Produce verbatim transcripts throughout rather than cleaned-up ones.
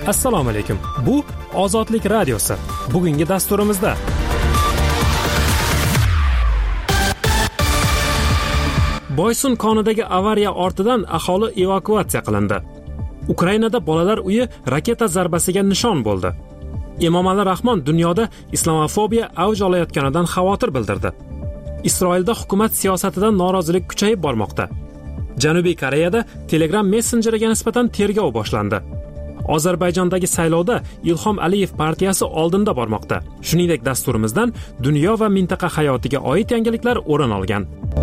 Assalomu alaykum. Bu Ozodlik radiosi. Bugungi dasturimizda Boysun konidagi avariya ortidan aholi evakuatsiya qilindi. Ukrainada bolalar uyi raketa zarbasiga nishon bo'ldi. Emomali Rahmon dunyoda islamofobiya avj olayotganidan xavotir bildirdi. Isroilda hukumat siyosatidan norozilik kuchayib bormoqda. Janubiy Koreyada Telegram messenjeriga nisbatan tergov boshlandi. Ozarbayjondagi saylovda Ilhom Aliyev partiyasi oldinda bormoqda. Shuningdek, dasturimizdan dunyo va mintaqa hayotiga oid yangiliklar o'rin olgan.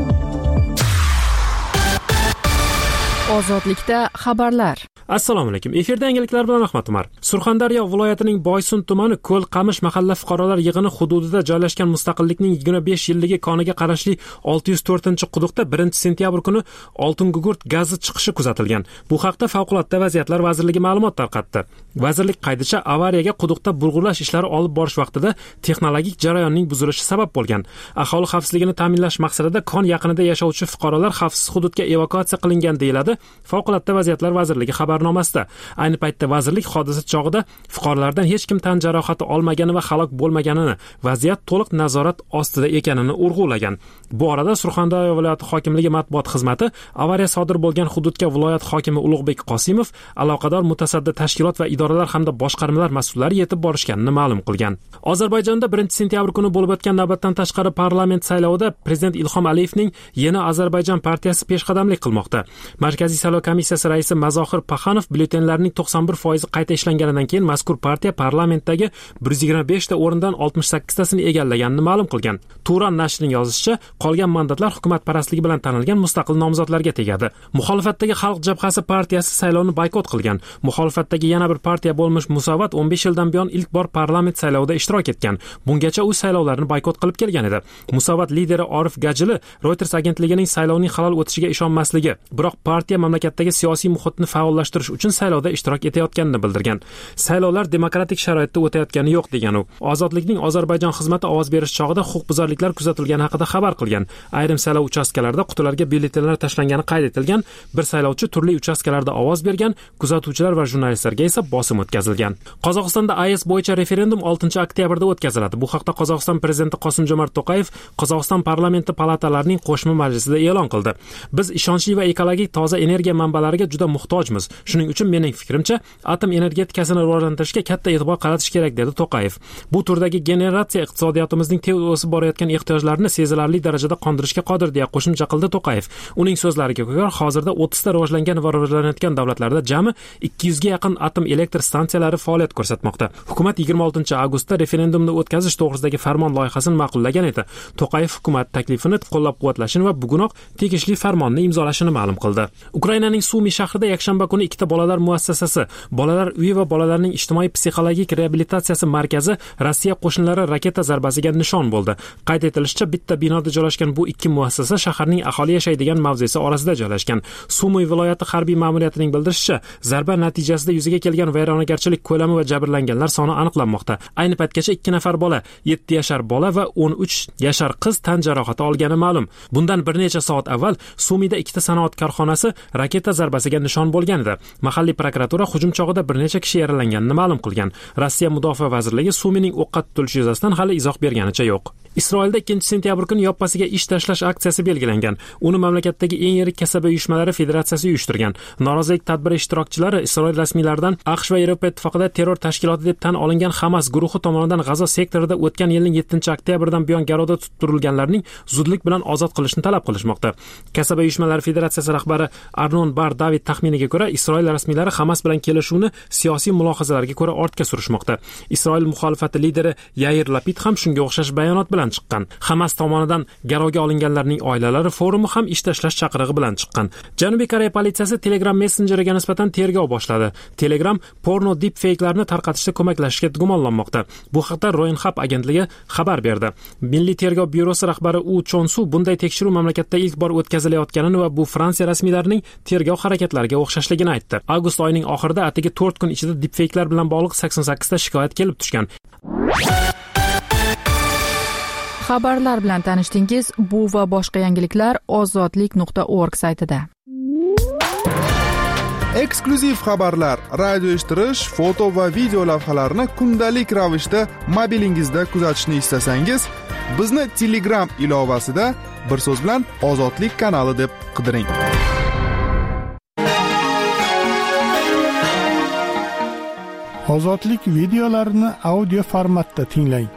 Ozodlikda xabarlar. Assalomu alaykum. Efirda yangiliklar bilan Ahmad Umar. Surxondaryo viloyatining Boysun tumani Ko'l-Qamish mahalla fuqarolar yig'ini hududida joylashgan Mustaqillikning yigirma besh yilligi koniga qarashli olti yuz to'rtinchi quduqda birinchi sentyabr kuni oltin gugurt gazi chiqishi kuzatilgan. Bu haqda Favqulodda vaziyatlar vazirligi ma'lumot tarqatdi. Vazirlik qaydicha avariyaga quduqda bulg'urlash ishlari olib borish vaqtida texnologik jarayonning buzilishi sabab bo'lgan. Aholi xavfsizligini ta'minlash maqsadida kon yaqinida yashovchi fuqarolar xavfsiz hududga evakuatsiya qilingan deyiladi Favqulodda vaziyatlar vazirligi xabarnomasida. Ayni paytda vazirlik hodisa chog'ida fuqarolardan hech kim tan jarohati olmagani va halok bo'lmaganini, vaziyat to'liq nazorat ostida ekanini urg'ulagan. Bu orada Surxondaryo viloyati hokimligi matbuot xizmati avariya sodir bo'lgan hududga viloyat hokimi Ulug'bek Qosimov, aloqador mutasaddi tashkilot va idoralar hamda boshqarmalar mas'ullari yetib borishganini ma'lum qilgan. Ozarbayjonda birinchi sentyabr kuni bo'lib o'tgan navbatdan tashqari parlament saylovida prezident Ilhom Aliyevning Yeni Ozarbayjon partiyasi peshqadamlik qilmoqda. Markaziy saylov komissiyasi raisi Mazohir Paxanov byulletenlarning to'qson bir foizi qayta ishlanganidan keyin mazkur partiya parlamentdagi bir yuz yigirma besh ta o'rindan oltmish sakkiz tasini egallaganini ma'lum qilgan. Turan nashrining yozishicha, qolgan mandatlar hukumatparastligi bilan tanilgan mustaqil nomzodlarga tegadi. Muxolifatdagi Xalq jabhasi partiyasi saylovni boykot qilgan. Muxolifatdagi yana bir partiya bo'lmish Musavat o'n besh yildan buyon ilk bor parlament saylovida ishtirok etgan. Bungacha u saylovlarni boykot qilib kelgan edi. Musavat lideri Orif Gajili Reuters agentligining saylovning halol o'tishiga ishonmasligi, biroq partiya mamlakatdagi siyosiy muhitni faollashtirish uchun saylovda ishtirok etayotganini bildirgan. Saylovlar demokratik sharoitda o'tayotgani yo'q degan u. Ozodlikning Ozarbayjon xizmati ovoz berish chog'ida huquqbuzarliklar kuzatilgani haqida xabar qilgan. Ayrim saylov uchastkalarida qutilarga byulletenlar tashlangani qayd etilgan. Bir saylovchi turli uchastkalarda ovoz bergan, kuzatuvchilar va jurnalistlarga esa bosim o'tkazilgan. Qozog'istonda A E S bo'yicha referendum oltinchi oktyabrda o'tkaziladi. Bu haqda Qozog'iston prezidenti Qosim-Jomart To'qayev Qozog'iston parlamenti palatalarining qo'shma majlisida e'lon qildi. Biz ishonchli va ekologik toza energiya manbalariga juda muhtojmiz. Shuning uchun mening fikrimcha, atom energetikasini rivojlantirishga katta e'tibor qaratish kerak, dedi To'qayev. Bu turdagi generatsiya iqtisodiyotimizning tez o'sib borayotgan ehtiyojlarini sezilarli darajada qondirishga qodir, deya qo'shimcha qildi To'qayev. Uning so'zlariga ko'ra, hozirda o'ttiz ta rivojlangan va rivojlanayotgan davlatlarda jami ikki yuz ga yaqin atom elektr stansiyalari faoliyat ko'rsatmoqda. Hukumat yigirma oltinchi avgustda referendumni o'tkazish to'g'risidagi farmon loyihasini ma'qullagan edi. To'qayev hukumat taklifini qo'llab-quvvatlashini va bugunoq tegishli farmonni imzolashini ma'lum qildi. Ukrainaning Sumi shahrida yakshanba kuni ikkita bolalar muassasasi, bolalar uyi va bolalarning ijtimoiy psixologik reabilitatsiyasi markazi Rossiya qo'shinlari raketa zarbasiga nishon bo'ldi. Qayd etilishicha, bitta binoda joylashgan bu ikki muassasa shaharning aholi yashaydigan mavzesi orasida joylashgan. Sumi viloyati harbiy ma'muriyatining bildirishicha, zarba natijasida yuzaga kelgan vayronagarchilik ko'lami va jabrlanganlar soni aniqlanmoqda. Ayni paytgacha ikki nafar bola, yetti yashar bola va o'n uch yashar qiz tan jarohati olgani ma'lum. Bundan bir necha soat avval Sumida ikkita sanoat korxonasi raketa zarbasiga nishon bo'lgan edi. Mahalliy prokuratura hujum chog'ida bir necha kishi yaralanganini ma'lum qilgan. Rossiya Mudofaa vazirligi Sumining o'qqa tutilishi yuzasidan hali izoh berganicha yo'q. Isroilda ikkinchi sentyabr kuni yoppasiga ish tashlash aksiyasi belgilangan. Uni mamlakatdagi eng yirik kasaba uyushmalari federatsiyasi uyushtirgan. Norozilik tadbiri ishtirokchilari Isroil rasmiylaridan AQSh va Yevropa ittifoqida terror tashkiloti deb tan olingan Hamas guruhi tomonidan G'azo sektorida o'tgan yilning yettinchi oktyabridan buyon garovda tutib turilganlarning zudlik bilan ozod qilishni talab qilishmoqda. Kasaba uyushmalari federatsiyasi rahbari Arnon Bar David taxminiga ko'ra, Isroil rasmiylari Hamas bilan kelishuvni siyosiy mulohazalarga ko'ra ortga surishmoqda. Isroil muxolifati lideri Yair Lapid ham shunga o'xshash bayonot bilan chiqqan. Hamas tomonidan garovga olinganlarning oilalari forumi ham ish tashlash chaqirig'i bilan chiqqan. Janubiy Koreya politsiyasi Telegram messenjeriga nisbatan tergov boshladi. Telegram porno deepfake'larni tarqatishda ko'maklashishga gumonlanmoqda. Bu haqda Roenhap agentligi xabar berdi. Milliy tergov byurosi rahbari U Chonsu bunday tekshiruv mamlakatda ilk bor o'tkazilayotganini va bu Fransiya rasmiylarining tergov harakatlariga o'xshashligini aytdi. Avgust oyining oxirida atigi to'rt kun ichida deepfake'lar bilan bog'liq sakson sakkiz ta shikoyat kelib tushgan. Xabarlar bilan tanishdingiz. Bu va boshqa yangiliklar ozodlik nuqta org saytida. Eksklyuziv xabarlar, radio eshittirish, foto va video lavhalarni kundalik ravishda mobilingizda kuzatishni istasangiz, bizni Telegram ilovasida bir so'z bilan Ozodlik kanali deb qidiring. Ozodlik videolarini audio formatda tinglang.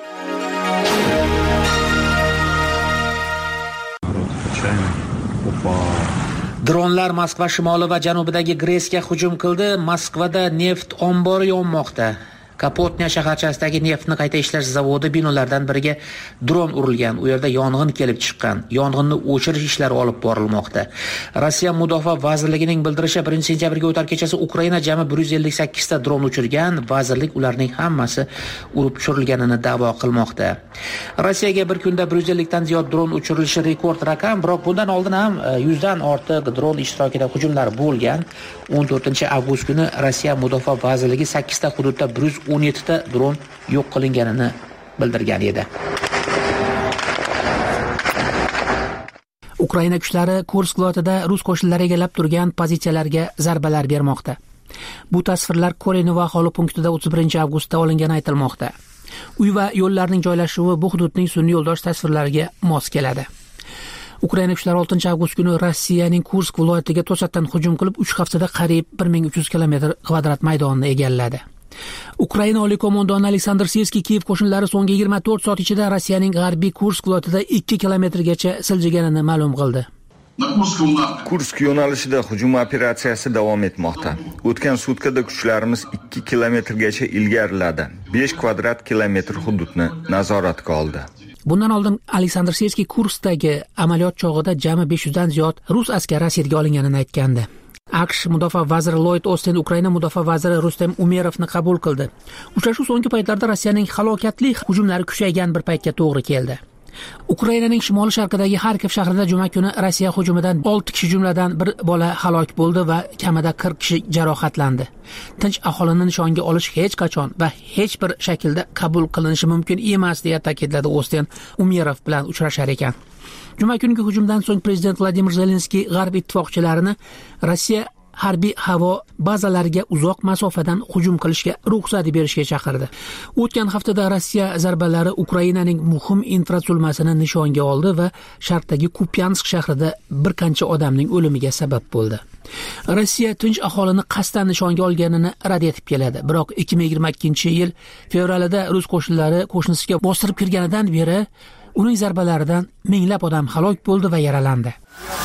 Dronlar Moskva shimoli va janubidagi Gresga hujum qildi. Moskvada neft ombori yonmoqda. Kapotnya shaharchasidagi neftni qayta ishlash zavodi binolaridan biriga dron urilgan. U yerda yong'in kelib chiqqan. Yong'inni o'chirish ishlari olib borilmoqda. Rossiya Mudofaa vazirligining bildirishicha birinchi sentyabrga o'tar kechasi Ukraina jami bir yuz ellik sakkiz ta dron uchirgan. Vazirlik ularning hammasi urib tushirilganini da'vo qilmoqda. Rossiyaga bir kunda bir yuz ellik dan ziyod dron uchirilishi rekord raqam, biroq bundan oldin ham yuz dan ortiq dron ishtirokida hujumlar bo'lgan. o'n to'rtinchi avgust kuni Rossiya Mudofaa vazirligi sakkiz ta hududda bir yuz o'n yetti ta dron yo'q qilinganini bildirgan edi. Ukraina kuchlari Kursk viloyatida rus qo'shinlari egallab turgan pozitsiyalarga zarbalar bermoqda. Bu tasvirlar Korenova aholi punktida o'ttiz birinchi avgustda olingani aytilmoqda. Uy va yo'llarning joylashuvi bu hududning sun'iy yo'ldosh tasvirlariga mos keladi. Ukraina kuchlari oltinchi avgust kuni Rossiyaning Kursk viloyatiga to'satdan hujum qilib uch haftada qariyb bir ming uch yuz kilometr kvadrat maydonni egalladi. Ukraina oliy qo'mondoni Aleksandr Sirskiy Kiyev qo'shinlari so'nggi yigirma to'rt soat ichida Rossiyaning g'arbiy Kursk viloyatida ikki kilometrgacha siljiganini ma'lum qildi. Kursk yo'nalishida hujum operatsiyasi davom etmoqda. O'tgan sutkada kuchlarimiz ikki kilometrgacha ilgariladi. besh kvadrat kilometr hududni nazoratga oldi. Bundan oldin Aleksandr Sirskiy Kurskdagi amaliyot chog'ida jami besh yuz dan ziyod rus askari asirga olinganini aytgandi. AQSh mudofaa vaziri Lloyd Austin Ukraina mudofaa vaziri Rustem Umerovni qabul qildi. Uchrashuv so'nggi paytlarda Rossiyaning halokatli hujumlari kuchaygan bir paytga to'g'ri keldi. Ukrainaning shimoli sharqidagi Xarkov shahrida juma kuni Rossiya hujumidan olti kishi jumladan bir bola halok bo'ldi va kamida qirq kishi jarohatlandi. Tinch aholini nishonga olish hech qachon va hech bir shaklda qabul qilinishi mumkin emas, deya ta'kidladi Austin Umerov bilan uchrashar ekan. Juma kungi hujumdan so'ng prezident Vladimir Zelenskiy g'arb ittifoqchilarini Rossiya harbiy havo bazalariga uzoq masofadan hujum qilishga ruxsat berishga chaqirdi. O'tgan haftada Rossiya zarbalari Ukrainaning muhim infratuzilmasini nishonga oldi va sharqdagi Kupyansk shahrida bir qancha odamning o'limiga sabab bo'ldi. Rossiya tinch aholini qasddan nishonga olganini rad etib keladi. Biroq ikki ming yigirma ikkinchi yil fevralida rus qo'shinlari qo'shnisiga bostirib kirganidan beri uning zarbalaridan minglab odam halok bo'ldi va yaralandi.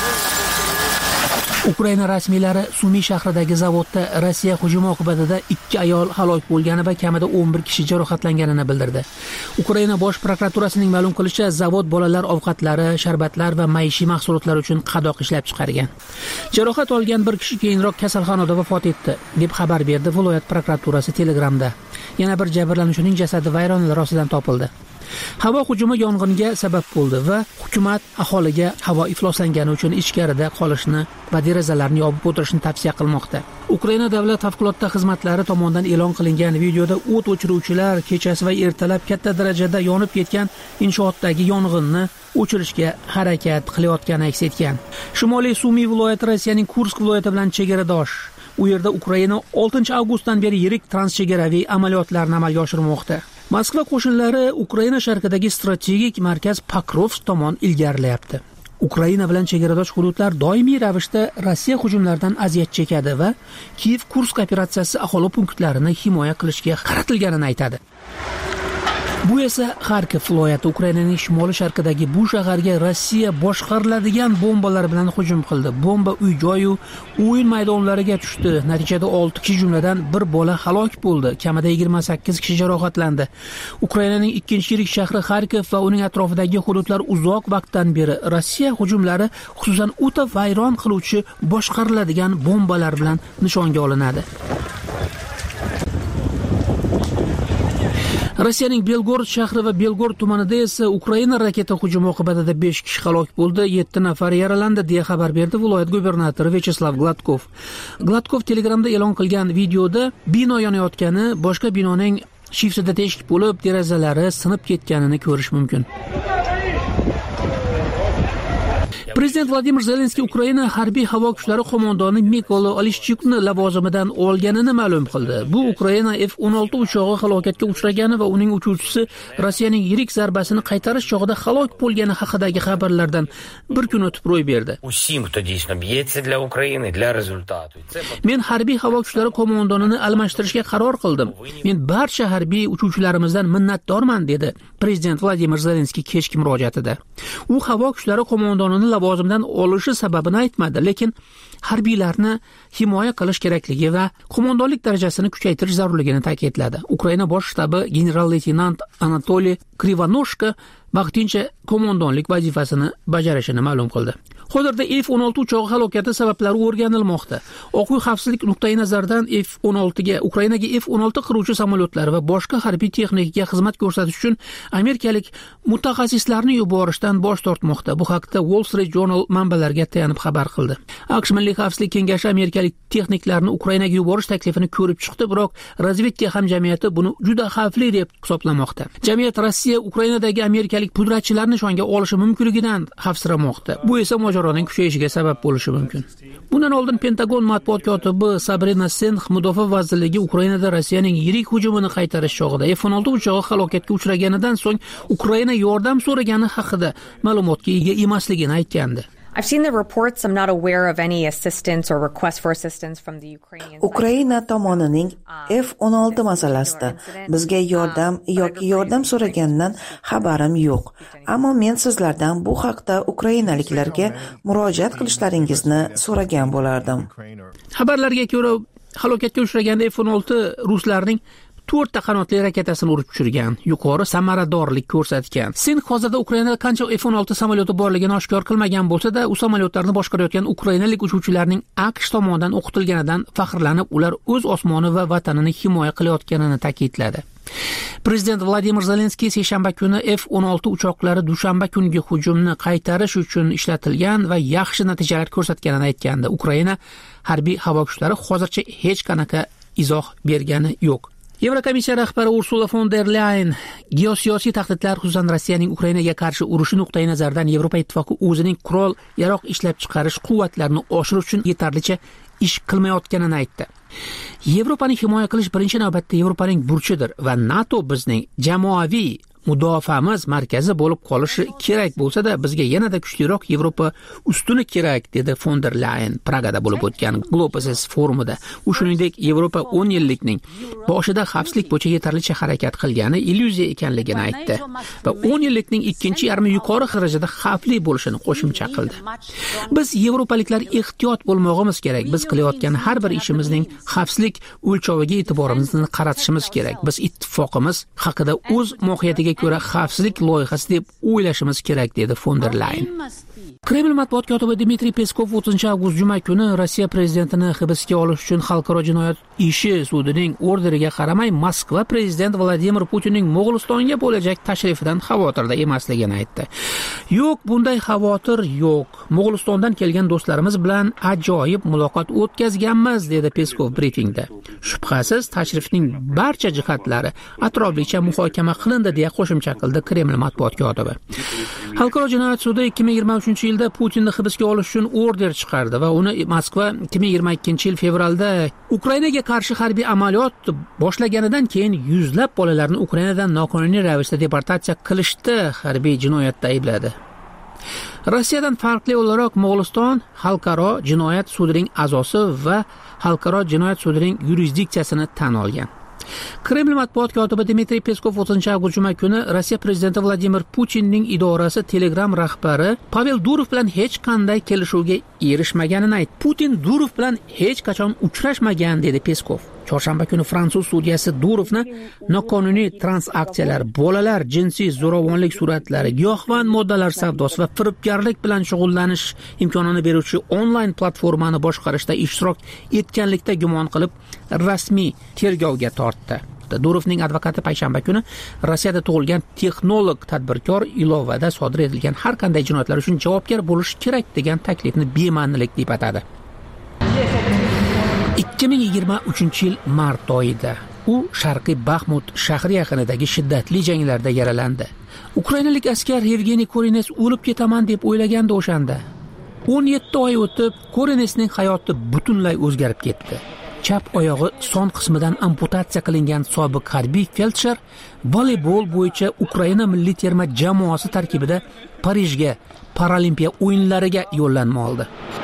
Ukraina rasmiylari Sumi shahridagi zavodda Rossiya hujumi oqibatida ikki ayol halok bo'lgani va kamida o'n bir kishi jarohatlanganini bildirdi. Ukraina bosh prokuraturasining ma'lum qilishicha, zavod bolalar ovqatlari, sharbatlar va maishiy mahsulotlar uchun qadoq ishlab chiqargan. Jarohat olgan bir kishi keyinroq kasalxonada vafot etdi, deb xabar berdi viloyat prokuraturasi Telegramda. Yana bir jabrlanuvchining jasadi vayronalar ostidan topildi. Havo hujumi yong'inga sabab bo'ldi va hukumat aholiga havo ifloslangani uchun ichkarida qolishni va derazalarni yopib o'tirishni tavsiya qilmoqda. Ukraina davlat favqulodda xizmatlari tomonidan e'lon qilingan videoda o't o'chiruvchilar kechasi va ertalab katta darajada yonib ketgan inshootdagi yong'inni o'chirishga harakat qilayotgani aks etgan. Shimoliy Sumi viloyati Rossiyaning Kursk viloyati bilan chegaradosh. U yerda Ukraina oltinchi avgustdan beri yirik transchegaraviy amaliyotlarni amalga oshirmoqda. Moskva qo'shinlari Ukraina sharqidagi strategik markaz Pokrovsk tomon ilgarilayapti. Ukraina bilan chegaradosh hududlar doimiy ravishda Rossiya hujumlaridan aziyat chekadi va Kiyev-Kursk operatsiyasi aholi punktlarini himoya qilishga qaratilganini aytadi. Bu esa Xarkov viloyati Ukrainaning shimoli sharqidagi bu shaharga Rossiya boshqariladigan bombalar bilan hujum qildi. Bomba uy-joy va o'yin maydonlariga tushdi. Natijada olti kishi jumladan bir bola halok bo'ldi. Kamida yigirma sakkiz kishi jarohatlandi. Ukrainaning ikkinchi yirik shahri Xarkov va uning atrofidagi hududlar uzoq vaqtdan beri Rossiya hujumlari, xususan o'ta vayron qiluvchi boshqariladigan bombalar bilan nishonga olinadi. Rossiyaning Belgorod shahri va Belgorod tumanida esa Ukraina raketa hujumi oqibatida besh kishi halok bo'ldi, yetti nafar yaralandi, deya xabar berdi viloyat gubernatori Vyacheslav Gladkov. Gladkov Telegramda e'lon qilgan videoda bino yonayotgani, boshqa binoning shifsida teshik bo'lib, derazalari sinib ketganini ko'rish mumkin. Prezident Vladimir Zelenskiy Ukraina harbiy havo kuchlari qo'mondoni Mikola Oleshchukni lavozimidan olganini ma'lum qildi. Bu Ukraina F o'n olti uchog'i halokatga uchragani va uning uchuvchisi Rossiyaning yirik zarbasini qaytarish chog'ida halok bo'lgani haqidagi xabarlardan bir kun o'tib ro'y berdi. Men harbiy havo kuchlari qo'mondonini almashtirishga qaror qildim. Men barcha harbiy uchuvchilarimizdan minnatdorman, dedi Prezident Vladimir Zelenskiy kechki murojaatida. U havo kuchlari qo'mondonini lavozimdan olishi sababini aytmadi, lekin harbiylarni himoya qilish kerakligi va qo'mondonlik darajasini kuchaytirish zarurligini ta'kidladi. Ukraina bosh shtabi general-leytenant Anatoliy Krivanoshka vaqtincha qo'mondonlik vazifasini bajarishini ma'lum qildi. Hozirda F o'n olti uchog'i halokati sabablari o'rganilmoqda. Oq uy xavfsizlik nuqtai nazaridan F o'n olti ga Ukrainaga F o'n olti qiruvchi samolyotlari va boshqa harbiy texnikaga xizmat ko'rsatish uchun amerikalik mutaxassislarni yuborishdan bosh tortmoqda. Bu haqda Wall Street Journal manbalariga tayanib xabar qildi. AQSh Milliy xavfsizlik kengashi amerikalik texniklarni Ukrainaga yuborish taklifini ko'rib chiqdi, biroq razvedka hamjamiyati buni juda xavfli deb hisoblamoqda. Jamiyat Rossiya Ukrainadagi amerikalik pudratchilarni shonga olishi mumkinligidan xavfsiramoqda. Bu esa mojaroning kuchayishiga sabab bo'lishi mumkin. Bundan oldin Pentagon matbuot kotibi Sabrina Senx Mudofaa vazirligi Ukrainada Rossiyaning yirik hujumini qaytarish chog'ida F o'n olti uchog'i halokatga uchraganidan so'ng Ukraina yordam so'ragani haqida ma'lumotga ega emasligini aytgandi. I've seen the reports. I'm not aware of any assistance or request for assistance from the Ukrainians. Ukraina tomonining F o'n olti masalasida bizga yordam yoki yordam so'raganidan xabarim yo'q. Ammo men sizlardan bu haqda ukrainaliklarga murojaat qilishlaringizni so'ragan bo'lardim. Xabarlarga ko'ra, halokatga uchragan F o'n olti ruslarning to'rtta qanotli raketasini urib tushirgan, yuqori samaradorlik ko'rsatgan. Sen hozirda Ukrainada qancha F o'n olti samolyoti borligini oshkor qilmagan bo'lsa-da, u samolyotlarni boshqarayotgan ukrainalik uchuvchilarning AQSh tomonidan o'qitilganidan faxrlanib, ular o'z osmoni va vatanini himoya qilayotganini ta'kidladi. Prezident Vladimir Zelenskiy seshanba kuni F o'n olti uchoqlari dushanba kungi hujumni qaytarish uchun ishlatilgan va yaxshi natijalar ko'rsatganini aytgandi. Ukraina harbiy havo kuchlari hozircha hech qanaqa izoh bergani yo'q. Yevrokomissiya rahbari Ursula von der Leyen geosiyosiy tahdidlar, xususan Rossiyaning Ukrainaga qarshi urushi nuqtai nazaridan Yevropa ittifoqi o'zining qurol yaroq ishlab chiqarish quvvatlarini oshirish uchun yetarlicha ish qilmayotganini aytdi. Yevropani himoya qilish birinchi navbatda Yevropaning burchidir va NATO bizning jamoaviy mudofaamiz markazi bo'lib qolishi kerak bo'lsa-da, bizga yanada kuchliroq Yevropa ustuni kerak, dedi von der Leyen Pragada bo'lib o'tgan Globus forumida. U shuningdek, Yevropa o'n yillikning boshida xavfsizlik bo'yicha yetarlicha harakat qilgani illyuziya ekanligini aytdi va o'n yillikning ikkinchi yarmi yuqori darajada xavfli bo'lishini qo'shimcha qildi. Biz yevropaliklar ehtiyot bo'lmog'imiz kerak. Biz qilayotgan har bir ishimizning xavfsizlik o'lchoviga e'tiborimizni qaratishimiz kerak. Biz ittifoqimiz haqida o'z mohiyatiga ko'ra xavfsizlik loyihasi deb o'ylashimiz kerak, dedi von der Leyen. Kreml matbuot kotibi Dmitriy Peskov o'ttizinchi avgust juma kuni Rossiya prezidentini hibsga olish uchun xalqaro jinoyat ishi sudining orderiga qaramay Moskva prezident Vladimir Putinning Mo'g'ulistonga bo'lajak tashrifidan xavotirda emasligini aytdi. Yo'q, bunday xavotir yo'q. Mo'g'ulistondan kelgan do'stlarimiz bilan ajoyib muloqot o'tkazganmiz, dedi Peskov brifingda. Shubhasiz, tashrifning barcha jihatlari atroflicha muhokama qilindi, deya qo'shimcha qildi Kreml matbuot kotibi. Xalqaro jinoyat sudi ikki ming yigirma uchinchi yilda Putinni hibsga olish uchun order chiqardi va uni Moskva ikki ming yigirma ikkinchi yil fevralda Ukrainaga qarshi harbiy amaliyot boshlaganidan keyin yuzlab bolalarni Ukrainadan noqonuniy ravishda deportatsiya qilishda harbiy jinoyatda aybladi. Rossiyadan farqli o'laroq Mo'g'uliston xalqaro jinoyat sudining a'zosi va xalqaro jinoyat sudining yurisdiksiyasini tan olgan. Kreml matbuot kotibi Dmitriy Peskov o'ttizinchi avgust juma kuni Rossiya prezidenti Vladimir Putinning idorasi Telegram rahbari Pavel Durov bilan hech qanday kelishuvga erishmaganini aytdi. Putin Durov bilan hech qachon uchrashmagan, dedi Peskov. Chorshanba kuni fransuz sudiyasi Durovni noqonuniy transaksiyalar, bolalar jinsiy zo'ravonlik suratlari, giyohvand moddalar savdosi va firibgarlik bilan shug'ullanish imkonini beruvchi onlayn platformani boshqarishda ishtirok etganlikda gumon qilib rasmiy tergovga tortdi. Durovning advokati payshanba kuni Rossiyada tug'ilgan texnolog tadbirkor ilovada sodir etilgan har qanday jinoyatlar uchun javobgar bo'lishi kerak degan taklifni bema'nilik deb atadi. ikki ming yigirma uchinchi yil mart oyida u Sharqiy Baxmut shahri yaqinidagi shiddatli janglarda yaralandi. Ukrainalik askar Yevgeniy Korines o'lib ketaman deb o'ylagandi o'shanda. o'n yetti oy o'tib, Korenesning hayoti butunlay o'zgarib ketdi. Chap oyog'i son qismidan amputatsiya qilingan sobiq harbiy feldsher voleybol bo'yicha Ukraina milliy terma jamoasi tarkibida Parijga Paralimpiya o'yinlariga yo'llanma oldi.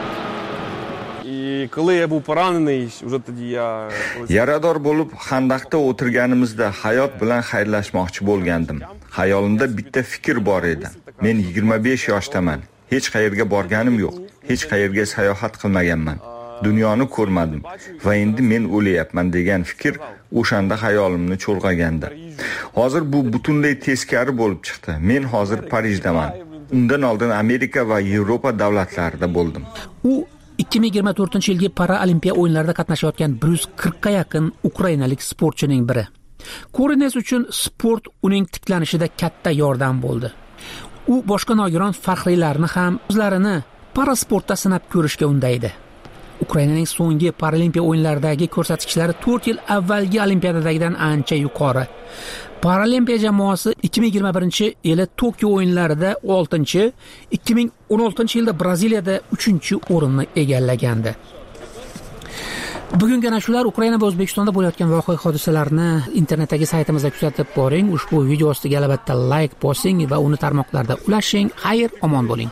Yarador bo'lib xandaqda o'tirganimizda hayot bilan xayrlashmoqchi bo'lgandim. Xayolimda bitta fikr bor edi. Men yigirma besh yoshdaman. Hech qayerga borganim yo'q. Hech qayerga sayohat qilmaganman. Dunyoni ko'rmadim va endi men o'layapman degan fikr o'shanda hayolimni cho'lg'agandi. Hozir bu butunlay teskari bo'lib chiqdi. Men hozir Parijdaman. Undan oldin Amerika va Yevropa davlatlarida bo'ldim. U ikki ming yigirma to'rtinchi yilgi Paralimpiya o'yinlarida qatnashayotgan bir yuz qirqqa yaqin ukrainalik sportchining biri. Korenes uchun sport uning tiklanishida katta yordam bo'ldi. U boshqa nogiron faxriylarni ham o'zlarini parasportda sinab ko'rishga undaydi. Ukrainaning so'nggi Paralimpiya o'yinlaridagi ko'rsatkichlari to'rt yil avvalgi Olimpiadadagidan ancha yuqori. Paralimpiya jamoasi ikki ming yigirma birinchi yili Tokio o'yinlarida oltinchi, ikki ming o'n oltinchi yilda Braziliyada uchinchi o'rinni egallagandi. Bugungi ana shular Ukraina va O'zbekistonda bo'layotgan voqea hodisalarni internetdagi saytimizda kuzatib boring. Ushbu video ostiga albatta like bosing va uni tarmoqlarda ulashing. Xayr, omon bo'ling.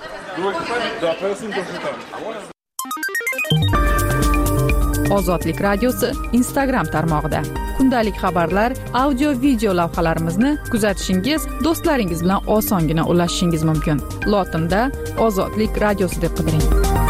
Ozodlik radiosi Instagram tarmog'ida. Kundalik xabarlar, audio video lavhalarimizni kuzatishingiz, do'stlaringiz bilan osongina ulashishingiz mumkin. Lotinda Ozodlik radiosi deb qidiring.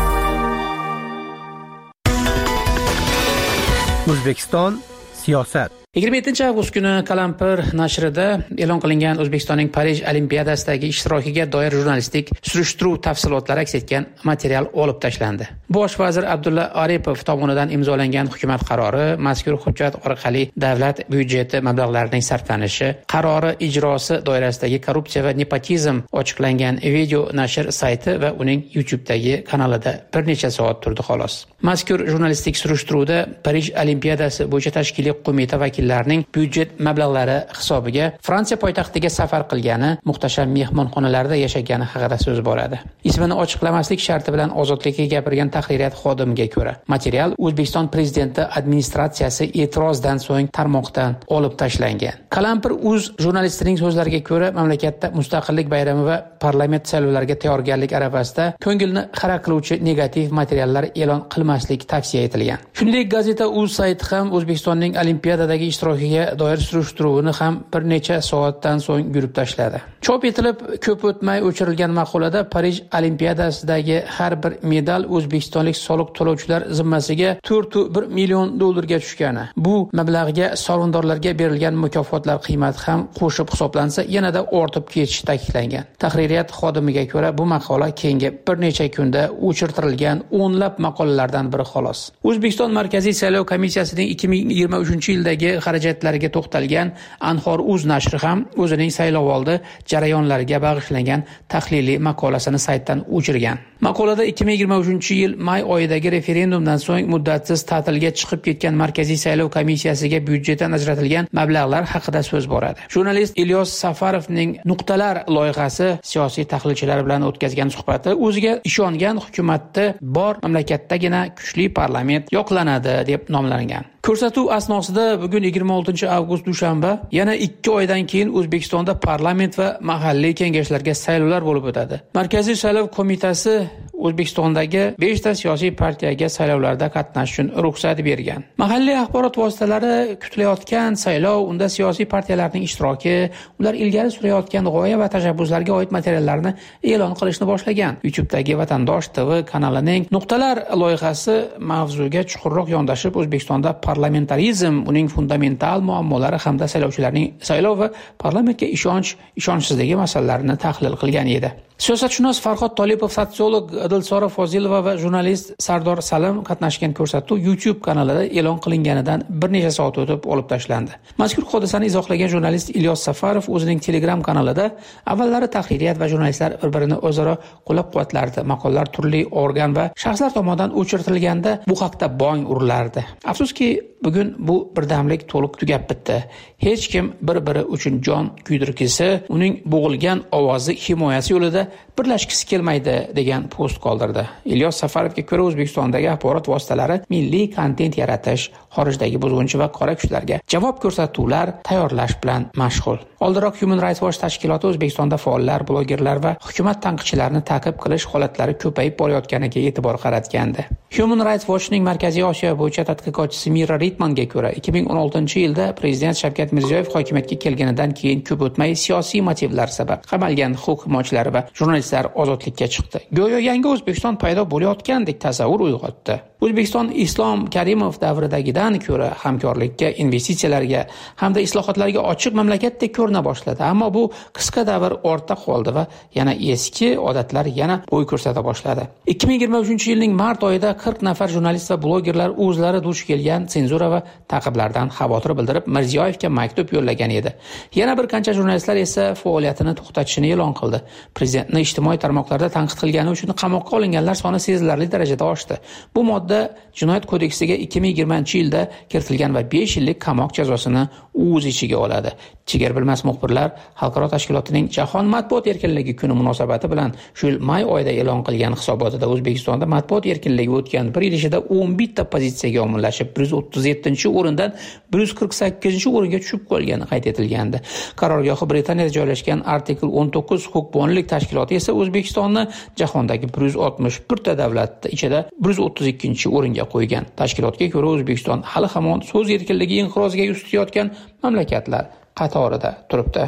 O'zbekiston siyosat. yigirma yettinchi avgust kuni Qalampir nashrida e'lon qilingan O'zbekistonning Parij Olimpiadasidagi ishtirokiga doir jurnalistik surishtiruv tafsilotlari aks etgan material olib tashlandi. Bosh vazir Abdulla Aripov tomonidan imzolangan hukumat qarori mazkur hujjat orqali davlat byudjeti mablag'larining sarflanishi, qarori ijrosi doirasidagi korrupsiya va nepotizm ochiqlangan video nashr sayti va uning YouTube'dagi kanalida bir necha soat turdi xolos. Mazkur jurnalistik surishtiruvda Parij Olimpiadasi bo'yicha tashkiliy qo'mita vakillarining byudjet mablag'lari hisobiga Fransiya poytaxtiga safar qilgani, muhtasham mehmonxonalarda yashagani haqida so'z boradi. Ismini ochiqlamaslik sharti bilan Ozodlikka gapirgan tahririyat xodimiga ko'ra, material O'zbekiston prezidenti administratsiyasi e'tirozdan so'ng tarmoqdan olib tashlangan. Qalampir uz jurnalistining so'zlariga ko'ra, mamlakatda mustaqillik bayrami va parlament saylovlariga tayyorgarlik arafasida ko'ngilni xira qiluvchi negativ materiallar e'lon qilmaslik tavsiya etilgan. Shuningdek, gazeta uz sayti ham O'zbekistonning Olimpiadadagi ishtirokiga doir surishtiruvini ham bir necha soatdan so'ng yurib tashladi. Chop etilib, ko'p o'tmay o'chirilgan maqolada Parij Olimpiadasidagi har bir medal o'zbekistonlik soliq to'lovchilar zimmasiga to'rt nuqta bir million dollarga tushgani, bu mablag'ga sovrindorlarga berilgan mukofotlar qiymati ham qo'shib hisoblansa yanada ortib ketishi ta'kidlangan. Tahririyat xodimiga ko'ra, bu maqola keyingi bir necha kunda o'chirtirilgan o'nlab maqolalardan biri xolos. O'zbekiston Markaziy saylov komissiyasining ikki ming yigirma uchinchi yildagi xarajatlariga to'xtalgan Anhor.uz nashri ham o'zining saylovoldi jarayonlariga bag'ishlangan tahliliy maqolasini saytdan o'chirgan. Maqolada ikki ming yigirma uchinchi yil may oyidagi referendumdan so'ng muddatsiz ta'tilga chiqib ketgan Markaziy saylov komissiyasiga byudjetdan ajratilgan mablag'lar haqida so'z boradi. Jurnalist Ilyos Safarovning Nuqtalar loyihasi siyosiy tahlilchilar bilan o'tkazgan suhbati o'ziga ishongan hukumatda bor mamlakatdagina kuchli parlament yoqlanadi deb nomlangan. Ko'rsatuv asnosida bugun yigirma oltinchi avgust dushanba yana ikki oydan keyin O'zbekistonda parlament va mahalliy kengashlarga saylovlar bo'lib o'tadi. Markaziy saylov qo'mitasi O'zbekistondagi besh ta siyosiy partiyaga saylovlarda qatnashish uchun ruxsat bergan. Mahalliy axborot vositalari kutilayotgan saylov, unda siyosiy partiyalarning ishtiroki, ular ilgari surayotgan g'oya va tashabbuslarga oid materiallarni e'lon qilishni boshlagan. YouTube'dagi Vatandosh T V kanalining Nuqtalar loyihasi mavzuga chuqurroq yondashib, O'zbekistonda parlamentarizm, uning fundamental muammolari hamda saylovchilarning saylov va parlamentga ishonch, ishonchsizligi masalalarini tahlil qilgan edi. Siyosatshunos Farhod Tolipov, sotsiolog Dilsora Fozilova va jurnalist Sardor Salim qatnashgan ko'rsatuv YouTube kanalida e'lon qilinganidan bir necha soat o'tib olib tashlandi. Mazkur hodisani izohlagan jurnalist Ilyos Safarov o'zining Telegram kanalida avvallari tahririyat va jurnalistlar bir-birini o'zaro qo'llab-quvvatlardi. Maqolalar turli organ va shaxslar tomonidan o'chirtirilganda bu haqda bong urilardi. Afsuski, bugun bu birdamlik to'liq tugab bitdi. Hech kim bir-biri uchun jon kuydirgisi, uning bo'g'ilgan ovozi himoyasi yo'lida birlashgisi kelmaydi degan post qoldirdi. Ilyos Safarovga ko'ra, O'zbekistondagi axborot vositalari milliy kontent yaratish, xorijdagi buzg'unchi va qora kuchlarga javob ko'rsatuvlar tayyorlash bilan mashg'ul. Oldinroq Human Rights Watch tashkiloti O'zbekistonda faollar, blogerlar va hukumat tanqidchilarini ta'qib qilish holatlari ko'payib borayotganiga e'tibor qaratgandi. Human Rights Watchning Markaziy Osiyo bo'yicha tadqiqotchisi Mira Ritmanga ko'ra, ikki ming o'n oltinchi yilda Prezident Shavkat Mirziyoyev hokimiyatga kelganidan keyin ko'p o'tmay siyosiy motivlar sabab qamalgan huquq himoyachilari va jurnalistlar ozodlikka chiqdi. Go'yo yangi O'zbekiston paydo bo'layotgandek tasavvur uyg'otdi. O'zbekiston Islom Karimov davridagidan ko'ra hamkorlikka, investitsiyalarga hamda islohotlarga ochiq mamlakatdek ko'rina boshladi. Ammo bu qisqa davr ortda qoldi va yana eski odatlar yana bo'y ko'rsata boshladi. ikki ming yigirma uchinchi yilning mart oyida qirq nafar jurnalist va blogerlar o'zlari duch kelgan senzura va ta'qiblardan xavotir bildirib Mirziyoyevga maktub yo'llagan edi. Yana bir qancha jurnalistlar esa faoliyatini to'xtatishini e'lon qildi. Prezidentni ijtimoiy tarmoqlarda tanqid qilgani uchun qamoqqa olinganlar soni sezilarli darajada oshdi. Bu modda Jinoyat kodeksiga ikki ming yigirmanchi yilda kiritilgan va besh yillik qamoq jazosini o'z ichiga oladi. Chegar bilmas muxbirlar xalqaro tashkilotining Jahon matbuot erkinligi kuni munosabati bilan shu yil may oyida e'lon qilgan hisobotida O'zbekistonda matbuot erkinligi o'tgan bir yil ichida o'n bitta pozitsiyaga omillashib, bir yuz o'ttiz yettinchi o'rindan bir yuz qirq sakkizinchi o'ringa tushib qolgani qayd etilgandi. Qarorgohi Britaniyada joylashgan Artikel o'n to'qqiz huquqbonlik tashkiloti esa O'zbekistonni jahondagi bir yuz oltmish bir ta davlat ichida bir yuz o'ttiz ikkinchi o'ringa qo'ygan. Tashkilotga ko'ra O'zbekiston hali hamon so'z erkinligi inqiroziga yuz tutayotgan mamlakatlar qatorida turibdi.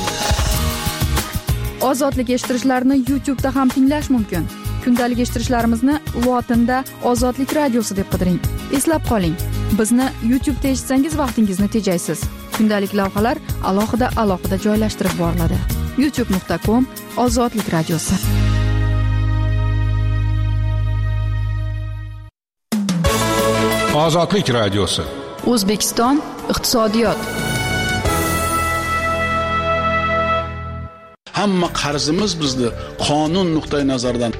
Ozodlik eshittirishlarni YouTube da ham tinglash mumkin. Kundalik eshittirishlarimizni lotinda Ozodlik radiosi deb qidiring. Eslab qoling, bizni YouTube da eshitsangiz vaqtingizni tejaysiz. Kundalik lavhalar alohida alohida joylashtirib boriladi. youtube nuqta com Ozodlik radiosi. Ozodlik radiosi. O'zbekiston iqtisodiyot. Hamma qarzimiz bizni qonun nuqtai nazaridan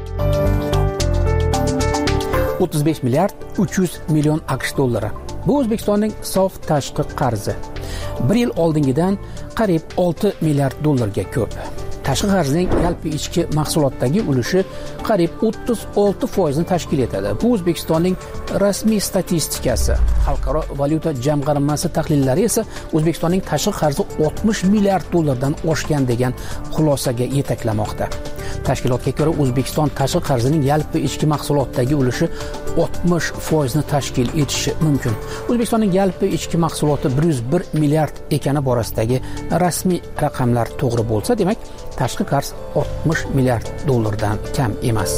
o'ttiz besh milliard uch yuz million AQSh dollari. Bu O'zbekistonning sof tashqi qarzi. bir yil oldingidan qariyb olti milliard dollarga ko'p. Tashqi qarzning yalpi ichki mahsulotdagi ulushi qariyb o'ttiz olti foizni tashkil etadi. Bu O'zbekistonning rasmiy statistikasi. Xalqaro valyuta jamg'armasi tahlillari esa O'zbekistonning tashqi qarzi oltmish milliard dollardan oshgan degan xulosaga yetaklamoqda. Tashkilotga ko'ra O'zbekiston tashqi qarzining yalpi ichki mahsulotdagi ulushi oltmish foizni tashkil etishi mumkin. O'zbekistonning yalpi ichki mahsuloti bir yuz bir milliard ekani borasidagi rasmiy raqamlar to'g'ri bo'lsa, demak, tashqi qarz oltmish milliard dollardan kam emas.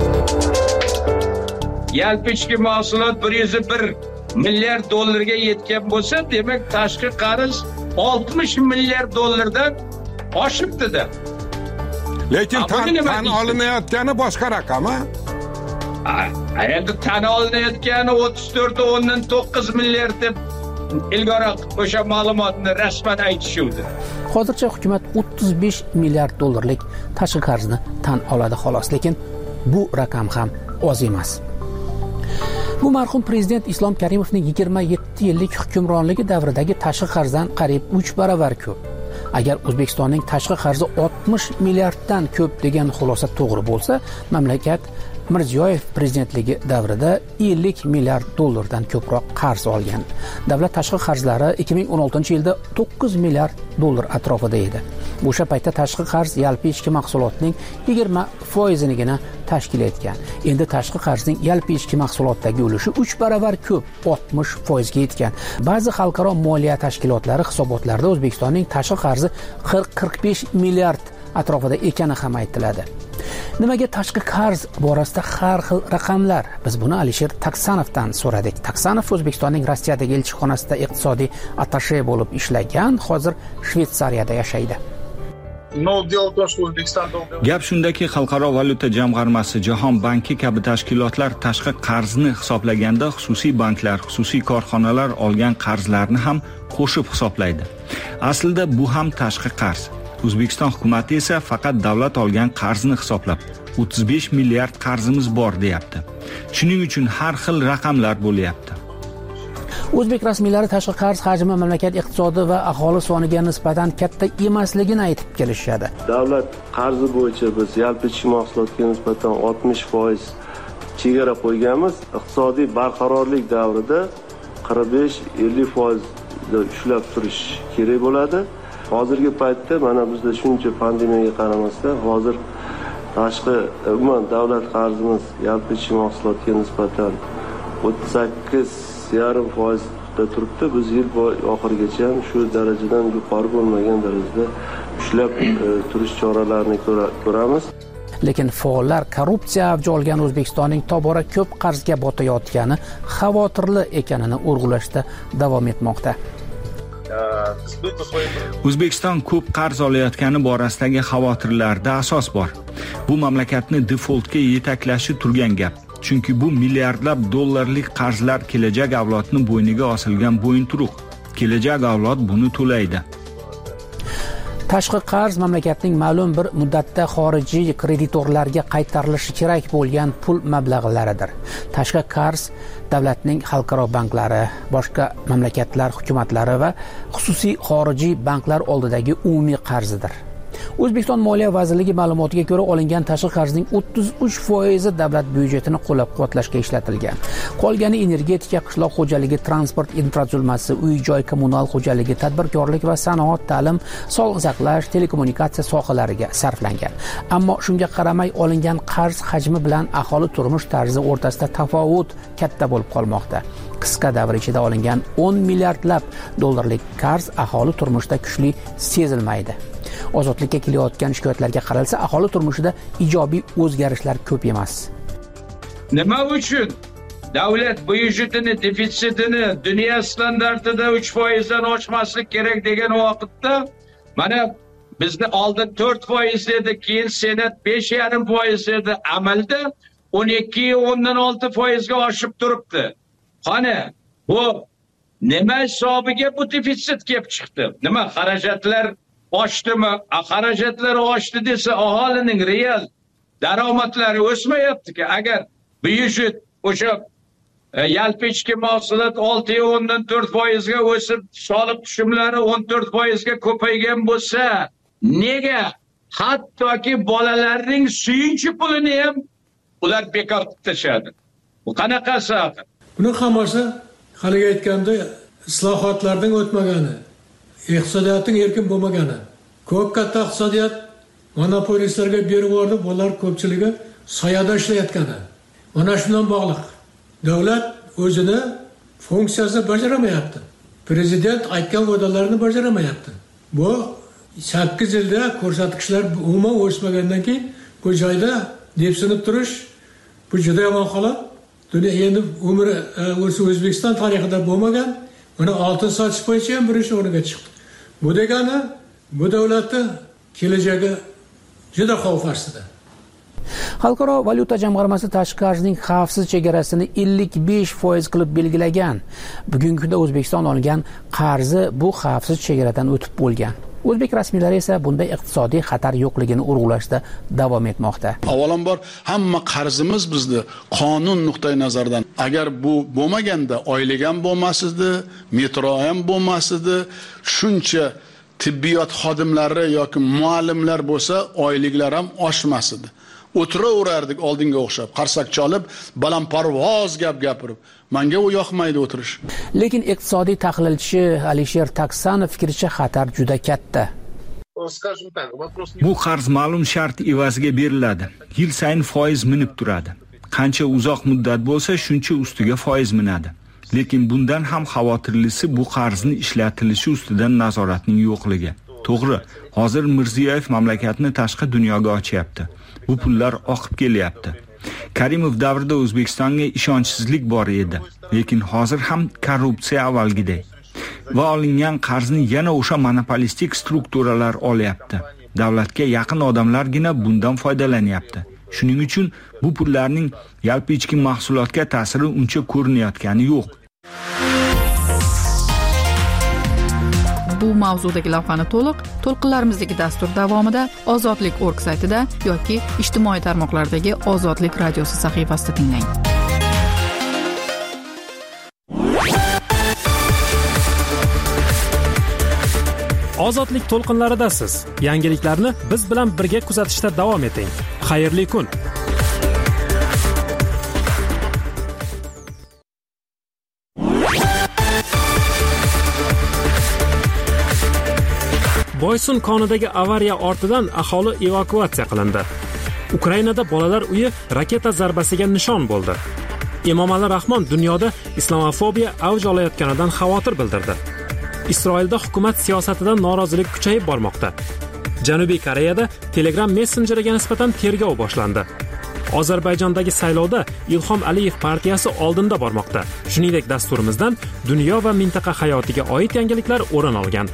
Yalpi ichki mahsulot bir yuz bir milliard dollarga yetgan bo'lsa, demak, tashqi qarz oltmish milliard dollardan oshibdi-da. Lekin tan, tan olinayotgani boshqa raqam, ha? Endi tan olinayotgani o'ttiz to'rt o'ndan to'qqiz milliard deb ilgari o'sha ma'lumotni rasman aytishuvdi. Hozircha hukumat o'ttiz besh milliard dollarlik tashqi qarzni tan oladi xolos, lekin bu raqam ham oz emas. Bu marhum prezident Islom Karimovning yigirma yetti yillik hukmronligi davridagi tashqi qarzdan qariyb uch baravar ko'p. Agar O'zbekistonning tashqi qarzi oltmish milliarddan ko'p degan xulosa to'g'ri bo'lsa, mamlakat Mirziyoyev prezidentligi davrida ellik milliard dollardan ko'proq qarz olgan. Davlat tashqi qarzlari ikki ming o'n oltinchi yilda to'qqiz milliard dollar atrofida edi. O'sha paytda tashqi qarz yalpi ichki mahsulotning yigirma foizinigina tashkil etgan. Endi tashqi qarzning yalpi ichki mahsulotdagi ulushi uch baravar ko'p, oltmish foizga yetgan. Ba'zi xalqaro moliya tashkilotlari hisobotlarida O'zbekistonning tashqi qarzi qirq qirq besh milliard atrofida ekani ham aytiladi. Nimaga tashqi qarz borasida har xil raqamlar? Biz buni Alisher Taksanovdan so'radik. Taksanov O'zbekistonning Rossiyadagi elchixonasida iqtisodiy attashe bo'lib ishlagan, hozir Shveysariyada yashaydi. Gap shundaki, Xalqaro valyuta jamg'armasi, Jahon banki kabi tashkilotlar tashqi qarzni hisoblaganda xususiy banklar, xususiy korxonalar olgan qarzlarni ham qo'shib hisoblaydi. Aslida bu ham tashqi qarz. O'zbekiston hukumati esa faqat davlat olgan qarzni hisoblab o'ttiz besh milliard qarzimiz bor deyapti. Shuning uchun har xil raqamlar bo'lyapti. O'zbek rasmiylari tashqi qarz hajmi mamlakat iqtisodi va aholi soniga nisbatan katta emasligini aytib kelishadi. Davlat qarzi bo'yicha biz yalpi ichki mahsulotga nisbatan oltmish foiz chegara qo'yganmiz. Iqtisodiy barqarorlik davrida qirq besh ellik foiz ushlab turish kerak bo'ladi. Hozirgi paytda mana bizda shuncha pandemiyaga qaramasdan hozir tashqi umuman davlat qarzimiz yalpi ichki mahsulotga nisbatan o'ttiz sakkiz yarim foizda turibdi. Biz yil oxirigacha ham shu darajadan yuqori bo'lmagan darajada ushlab e, turish choralarini ko'ramiz. Lekin faollar korrupsiya avj olgan O'zbekistonning tobora ko'p qarzga botayotgani xavotirli ekanini urg'ulashda davom etmoqda. O'zbekiston ko'p qarz olayotgani borasidagi xavotirlarda asos bor. Bu mamlakatni defoltga yetaklashi turgan gap. Chunki bu milliardlab dollarlik qarzlar kelajak avlodning bo'yniga osilgan bo'yinturuq. Kelajak avlod buni to'laydi. Tashqi qarz mamlakatning ma'lum bir muddatda xorijiy kreditorlarga qaytarilishi kerak bo'lgan pul mablag'laridir. Tashqi qarz davlatning xalqaro banklari, boshqa mamlakatlar hukumatlari va xususiy xorijiy banklar oldidagi umumiy qarzidir. O'zbekiston Moliya vazirligi ma'lumotiga ko'ra, olingan tashqi qarzning o'ttiz uch foizi davlat byudjetini qo'llab-quvvatlashga ishlatilgan. Qolgani energetika, qishloq xo'jaligi, transport infratuzilmasi, uy-joy, kommunal xo'jaligi, tadbirkorlik va sanoat, ta'lim, sog'liqni saqlash, telekommunikatsiya sohalariga sarflangan. Ammo shunga qaramay olingan qarz hajmi bilan aholi turmush tarzi o'rtasida tafovut katta bo'lib qolmoqda. Qisqa davr ichida olingan o'n milliardlab dollarlik qarz aholi turmushida kuchli sezilmaydi. Ozodlikka kelayotgan shikoyatlarga qaralsa, aholi turmushida ijobiy o'zgarishlar ko'p emas. Nima uchun davlat byudjetini defitsitini dunyo standartida uch foizdan oshmaslik kerak degan vaqtda mana bizni oldin to'rt foiz edi, keyin senat besh yarim foiz edi, amalda o'n ikki o'ndan olti foizga oshib turibdi. Qani bu nima hisobiga bu defitsit kelib chiqdi? Nima xarajatlar oshdimi? Xarajatlar oshdi desa aholining real daromadlari o'smayapti-ki. Agar byudjet o'sha yalpi ichki mahsulot olti o'ndan to'rt foizga o'sib, soliq tushumlari o'n to'rt foizga ko'paygan bo'lsa, nega hattoki bolalarning suyunchi pulini ham ular bekor qilib tashadi? Bu qanaqasi? Buni hammasi hali aytganda islohotlardan o'tmagani, iqtisodiyotning erkin bo'lmagani, ko'p katta iqtisodiyot monopolistlarga berib yubordi, bolalar ko'pchiligi soyada ishlayotgani. Mana shundan bog'liq. Davlat o'zini funksiyasini bajaramayapti. Prezident aytgan va'dalarini bajaramayapti. Bu sakkiz yilda ko'rsatkichlar umuman o'smagandan keyin bu joyda depsinib turish bu juda yomon holat. Dunyo endi umri O'zbekiston tarixida bo'lmagan. Mana oltin sotish bo'yicha ham birinchi o'ringa chiqdi. Bu degani bu davlatni kelajagi juda xavf ostida. Xalqaro valyuta jamg'armasi tashqi qarzning xavfsiz chegarasini ellik besh foiz qilib belgilagan. Bugungi kunda O'zbekiston olgan qarzi bu xavfsiz chegaradan o'tib bo'lgan. O'zbek rasmiylari esa bunday iqtisodiy xatar yo'qligini urg'ulashda davom etmoqda. Avvalambor hamma qarzimiz bizni qonun nuqtai nazaridan agar bu bo'lmaganda oylik ham bo'lmas edi, metro ham bo'lmas edi, shuncha tibbiyot xodimlari yoki muallimlar bo'lsa oyliklar ham oshmas edi. O'tiraverardik oldinga o'xshab, qarsak cholib, balandparvoz gap gapirib. Menga u yoqmaydi o'tirish. Lekin iqtisodiy tahlilchi Alisher Taksanov fikricha xatar juda katta. Bu qarz ma'lum shart evaziga beriladi. Yil sayin foiz minib turadi. Qancha uzoq muddat bo'lsa, shuncha ustiga foiz minadi. Lekin bundan ham xavotirlisi bu qarzni ishlatilishi ustidan nazoratning yo'qligi. To'g'ri, hozir Mirziyoyev mamlakatni tashqi dunyoga ochyapti. Bu pullar oqib kelyapti. Karimov davrida O'zbekistonga ishonchsizlik bor edi, lekin hozir ham korrupsiya avvalgidek. Va olingan qarzni yana o'sha monopolistik strukturalar olyapti. Davlatga yaqin odamlargina bundan foydalanyapti. Shuning uchun bu pullarning yalpi ichki mahsulotga ta'siri uncha ko'rinayotgani yo'q. Bu mavzudagi lavhani to'liq to'lqinlarimizdagi dastur davomida Ozodlik nokta org saytida yoki ijtimoiy tarmoqlardagi Ozodlik radiosi sahifasida tinglang. Ozodlik to'lqinlaridasiz. Yangiliklarni biz bilan birga kuzatishda davom eting. Xayrli kun. Boysun konidagi avariya ortidan aholi evakuatsiya qilindi. Ukrainada bolalar uyi raketa zarbasiga nishon bo'ldi. Emomali Rahmon dunyoda islamofobiya avj olayotganidan xavotir bildirdi. Isroilda hukumat siyosatidan norozilik kuchayib bormoqda. Janubiy Koreyada Telegram messenjeriga nisbatan tergov boshlandi. Ozarbayjondagi saylovda Ilhom Aliyev partiyasi oldinda bormoqda. Shuningdek, dasturimizdan dunyo va mintaqa hayotiga oid yangiliklar o'rin olgan.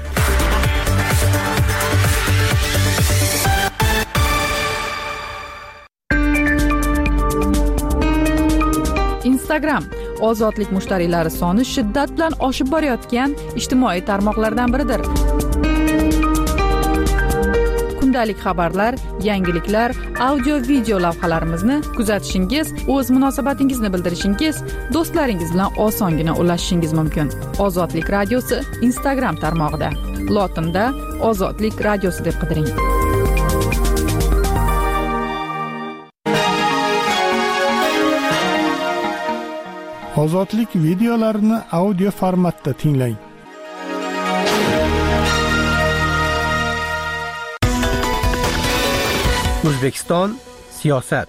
Instagram ozodlik mushtariylari soni shiddat bilan oshib borayotgan ijtimoiy tarmoqlardan biridir. Kundalik xabarlar, yangiliklar, audio video lavhalarimizni kuzatishingiz, o'z munosabatingizni bildirishingiz, do'stlaringiz bilan osongina ulashishingiz mumkin. Ozodlik radiosi Instagram tarmog'ida. Lotinda Ozodlik radiosi deb qidiring. Ozodlik videolarini audio formatda tinglang. O'zbekiston siyosat.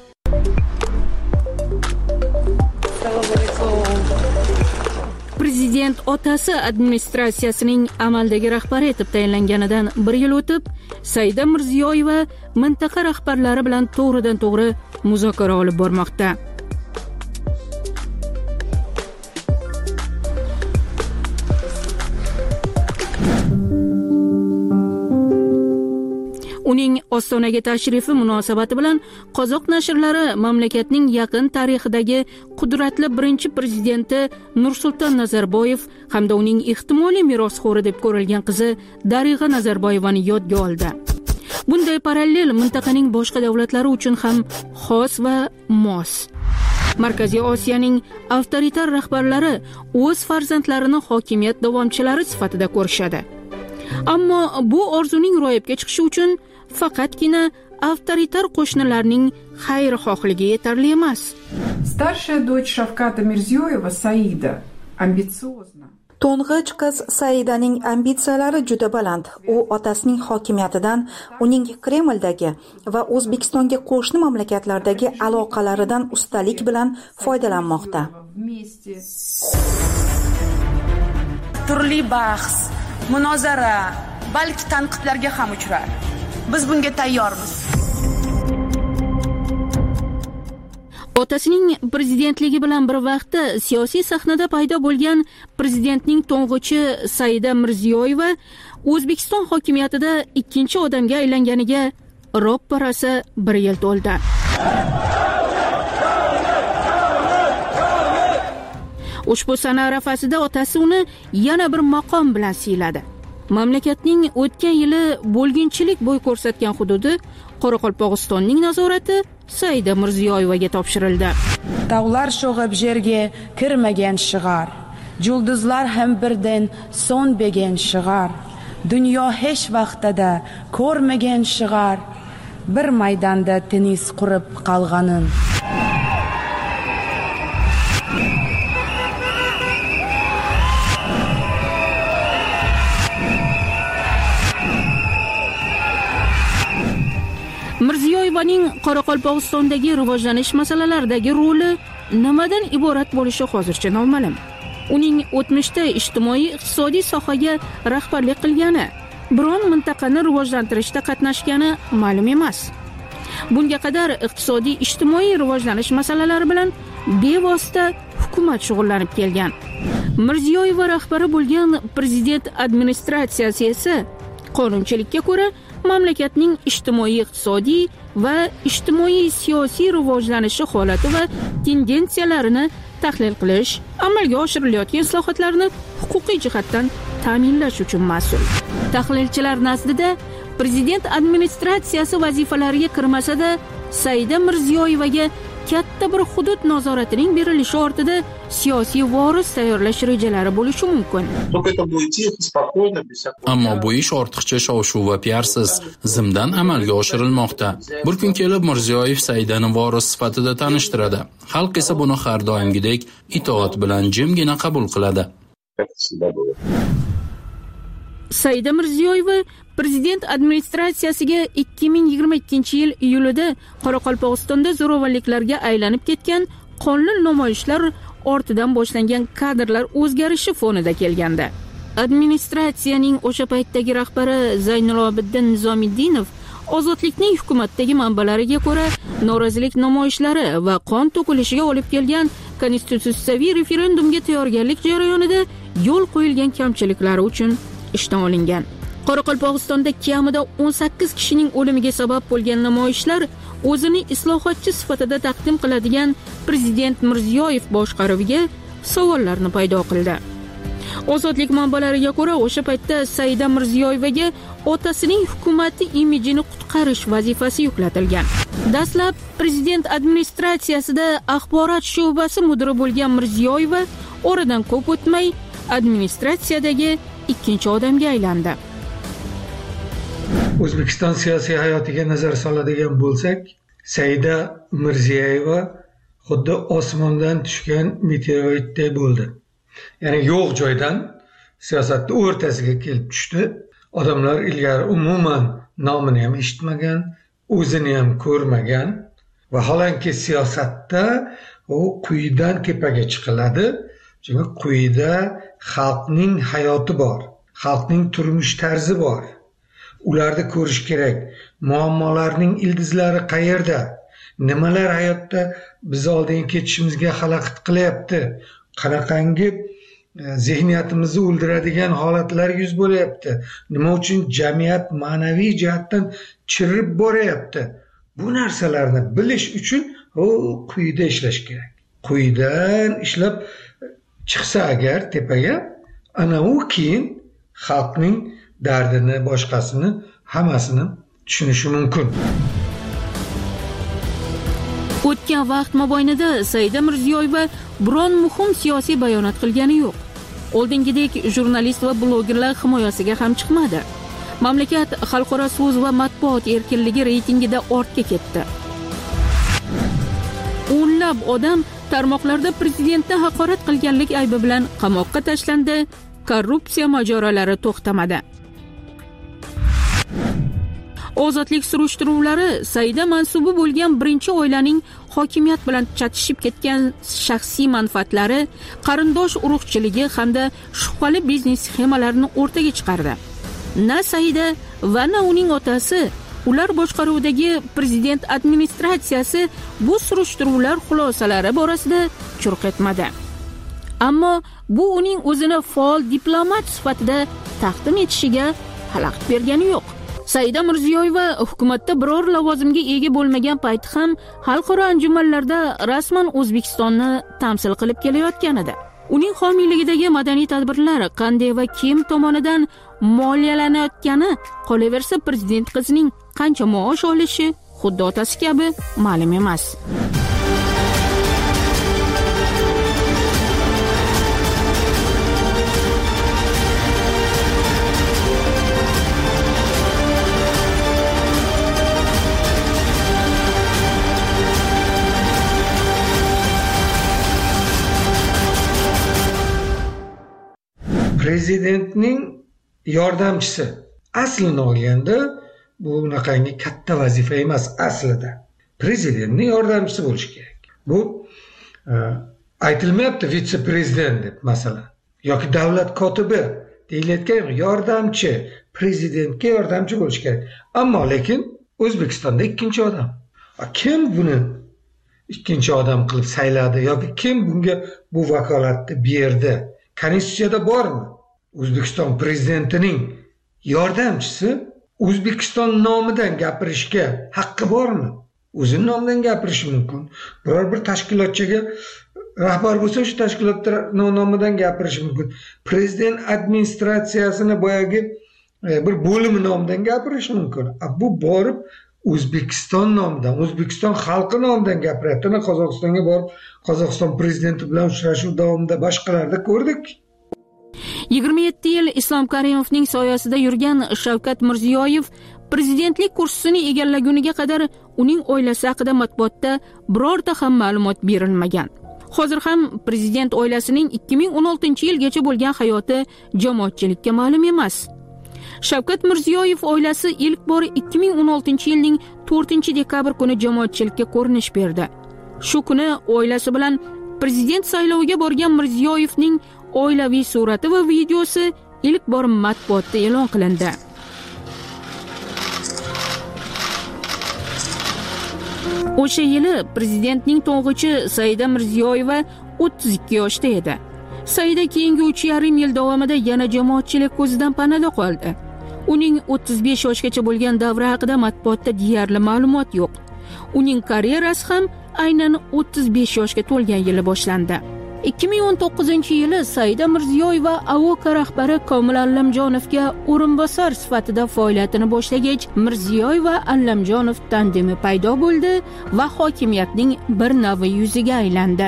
Prezident otasi administratsiyasining amaldagi rahbari etib tayinlanganidan bir yil o'tib, Saida Mirziyoyeva mintaqa rahbarlari bilan to'g'ridan-to'g'ri muzokara olib bormoqda. Uning Ostonaga tashrifi munosabati bilan qozoq nashrlari mamlakatning yaqin tarixidagi qudratli birinchi prezidenti Nursulton Nazarboyev hamda uning ehtimoliy merosxo'ri deb ko'rilgan qizi Darig'a Nazarboyevani yodga oldi. Bunday parallel mintaqaning boshqa davlatlari uchun ham xos va mos. Markaziy Osiyoning avtoritar rahbarlari o'z farzandlarini hokimiyat davomchilari sifatida ko'rishadi. Ammo bu orzuning ro'yobga chiqishi uchun faqatgina avtoritar qo'shnilarning xayrixohligi yetarli emas. Старшая дочь Шавката Мирзиёева Саида амбициозна. To'ng'ich qiz Saidaning ambitsiyalari juda baland. U otasining hokimiyatidan, uning Kremldagi va O'zbekistonga qo'shni mamlakatlardagi aloqalaridan ustalik bilan foydalanmoqda. Turli bahs, munozara, balki tanqidlarga ham uchrar. Biz bunga tayyormiz. Otasining prezidentligi bilan bir vaqtda siyosiy sahnada paydo bo'lgan prezidentning to'ng'ichi Saida Mirziyoyeva O'zbekiston hokimiyatida ikkinchi odamga aylanganiga ro'pparasi bir yil to'ldi. Ushbu sana arafasida otasi uni yana bir maqom bilan siyladi. Mamlakatning o'tgan yili bo'lginchilik bo'y ko'rsatgan hududi Qoraqalpog'istonning nazorati Saida Mirziyoyevaga topshirildi. Tog'lar sho'g'ib yerga kirmagan shigar, yulduzlar ham birdan so'nmagan shigar, dunyo hech vaqtida ko'rmagan shigar, bir maydonda tennis qurib qolganin. Mirziyoyevaning Qoraqalpog'istondagi rivojlanish masalalaridagi roli nimadan iborat bo'lishi hozircha noma'lum. Uning o'tmishda ijtimoiy-iqtisodiy sohaga rahbarlik qilgani, biron mintaqani rivojlantirishda qatnashgani ma'lum emas. Bunga qadar iqtisodiy-ijtimoiy rivojlanish masalalari bilan bevosita hukumat shug'ullanib kelgan. Mirziyoyeva rahbari bo'lgan prezident administratsiyasi esa qonunchilikka ko'ra mamlakatning ijtimoiy-iqtisodiy va ijtimoiy-siyosiy rivojlanishi holati va tendensiyalarini tahlil qilish, amalga oshirilayotgan islohotlarni huquqiy jihatdan ta'minlash uchun mas'ul. Tahlilchilar nazdida prezident administratsiyasi vazifalariga kirmasa-da, Saida Mirziyoyevaga katta bir hudud nazoratining berilishi ortida siyosiy voris tayyorlash rejalari bo'lishi mumkin. Ammo bu ish ortiqcha shov-shuv va piarsiz zimdan amalga oshirilmoqda. Bir kun kelib Mirziyoyev Saidani voris sifatida tanishtiradi. Xalq esa buni har doimgidek itoat bilan jimgina qabul qiladi. Saida Mirziyoyeva prezident administratsiyasiga ikki ming yigirma ikkinchi yil iyulida Qoraqalpog'istonda zo'ravonliklarga aylanib ketgan qonli namoyishlar ortidan boshlangan kadrlar o'zgarishi fonida kelgandi. Administratsiyaning o'sha paytdagi rahbari Zaynilobiddin Nizomiddinov ozodlikning hukumatdagi manbalariga ko'ra norozilik namoyishlari va qon to'kilishiga olib kelgan konstitutsiyaviy referendumga tayyorgarlik jarayonida yo'l qo'yilgan kamchiliklari uchun ishdan olingan. Qoraqalpog'istonda kamida o'n sakkiz kishining o'limiga sabab bo'lgan namoyishlar o'zini islohotchi sifatida taqdim qiladigan prezident Mirziyoyev boshqaruviga savollarni paydo qildi. Ozodlik manbalariga ko'ra, o'sha paytda Saida Mirziyoyevaga otasining hukumati imijini qutqarish vazifasi yuklatilgan. Dastlab prezident administratsiyasida axborot sho'basi mudiri bo'lgan Mirziyoyeva oradan ko'p o'tmay administratsiyadagi ikkinchi odamga aylandi. O'zbekiston siyosiy hayotiga nazar soladigan bo'lsak, Saida Mirziyoyeva xuddi osmondan tushgan meteoritday bo'ldi. Ya'ni yo'q joydan siyosatning o'rtasiga kelib tushdi. Odamlar ilgari umuman nomini ham eshitmagan, o'zini ham ko'rmagan va holanki siyosatda u quyidan tepaga chiqiladi. Chunki quyida xalqning hayoti bor, xalqning turmush tarzi bor. Ularni ko'rish kerak. Muammolarning ildizlari qayerda? Nimalar hayotda biz oldinga ketishimizga xalaqit qilyapti? Qanaqangi zehniyatimizni o'ldiradigan holatlar yuz bo'lyapti? Nima uchun jamiyat ma'naviy jihatdan chirib boryapti? Bu narsalarni bilish uchun u quyida ishlash kerak. Quyidan ishlab chiqsa agar tepaga, ana u keyin xalqning dardini, boshqasini, hammasini tushunishi mumkin. O'tgan vaqt mobaynida Saida Mirziyoyeva biron muhim siyosiy bayonot qilgani yo'q. Oldingidek jurnalist va blogerlar himoyasiga ham chiqmadi. Mamlakat xalqaro so'z va matbuot erkinligi reytingida ortga ketdi. O'nlab odam tarmoqlarda prezidentni haqorat qilganlik aybi bilan qamoqqa tashlandi, korrupsiya mojarolari to'xtamadi. Ozodlik surishtiruvlari Saida mansubi bo'lgan birinchi oilaning hokimiyat bilan chatishib ketgan shaxsiy manfaatlari, qarindosh urug'chiligi hamda shubhali biznes sxemalarini o'rtaga chiqardi. Na Saida va na uning otasi, ular boshqaruvidagi prezident administratsiyasi bu surishtiruvlar xulosalari borasida churq etmadi. Ammo bu uning o'zini faol diplomat sifatida taqdim etishiga xalaqit bergani yo'q. Saida Mirziyoyeva hukumatda biror lavozimga ega bo'lmagan payti ham xalqaro anjumanlarda rasman O'zbekistonni tamsil qilib kelayotgan edi. Uning homiyligidagi madaniy tadbirlar qanday va kim tomonidan moliyalanayotgani, qolaversa prezident qizining qancha maosh olishi xuddi otasi kabi ma'lum emas. Prezidentning yordamchisi aslini olganda bu bunaqangi katta vazifa emas aslida. Prezidentning yordamchisi bo'lishi kerak. Bu e, aytilmayapti vitse-prezident deb masalan yoki davlat kotibi deyilayotgan yordamchi, prezidentga yordamchi bo'lishi kerak. Ammo lekin O'zbekistonda ikkinchi odam. Kim buni ikkinchi odam qilib sayladi yoki kim bunga bu vakolatni berdi? Konstitutsiyada bormi? O'zbekiston prezidentining yordamchisi O'zbekiston nomidan gapirishga haqqi bormi? O'zining nomidan gapirishi mumkin. Biror bir tashkilotchiga rahbar bo'lsa, shu tashkilot nomidan gapirishi mumkin. Prezident administratsiyasini boyagi bir bo'limi nomidan gapirishi mumkin. Bu borib O'zbekiston nomidan, O'zbekiston xalqi nomidan gapiryapti. Qozog'istonga borib, Qozog'iston prezidenti bilan uchrashuv davomida boshqalarda ko'rdik. yigirma yetti yil Islom Karimovning soyasida yurgan Shavkat Mirziyoyev prezidentlik kursisini egallaguniga qadar uning oilasi haqida matbuotda birorta ham ma'lumot berilmagan. Hozir ham prezident oilasining ikki ming o'n oltinchi yilgacha bo'lgan hayoti jamoatchilikka ma'lum emas. Shavkat Mirziyoyev oilasi ilk bor ikki ming o'n oltinchi yilning to'rtinchi dekabr kuni jamoatchilikka ko'rinish berdi. Shu kuni oilasi bilan prezident sayloviga borgan Mirziyoyevning oilaviy surati va videosi ilk bor matbuotda e'lon qilindi. O'sha yili prezidentning to'ng'ichi Saida Mirziyoyeva o'ttiz ikki yoshda edi. Saida keyingi uch yarim yil davomida yana jamoatchilik ko'zidan panada qoldi. Uning o'ttiz besh yoshgacha bo'lgan davri haqida matbuotda deyarli ma'lumot yo'q. Uning karyerasi ham aynan o'ttiz besh yoshga to'lgan yili boshlandi. ikki ming o'n to'qqizinchi yili Saida Mirziyoyeva A O K rahbari Komil Allamjonovga o'rinbosar sifatida faoliyatini boshlagach, Mirziyoyeva Allamjonov tandemi paydo bo'ldi va hokimiyatning bir navi yuziga aylandi.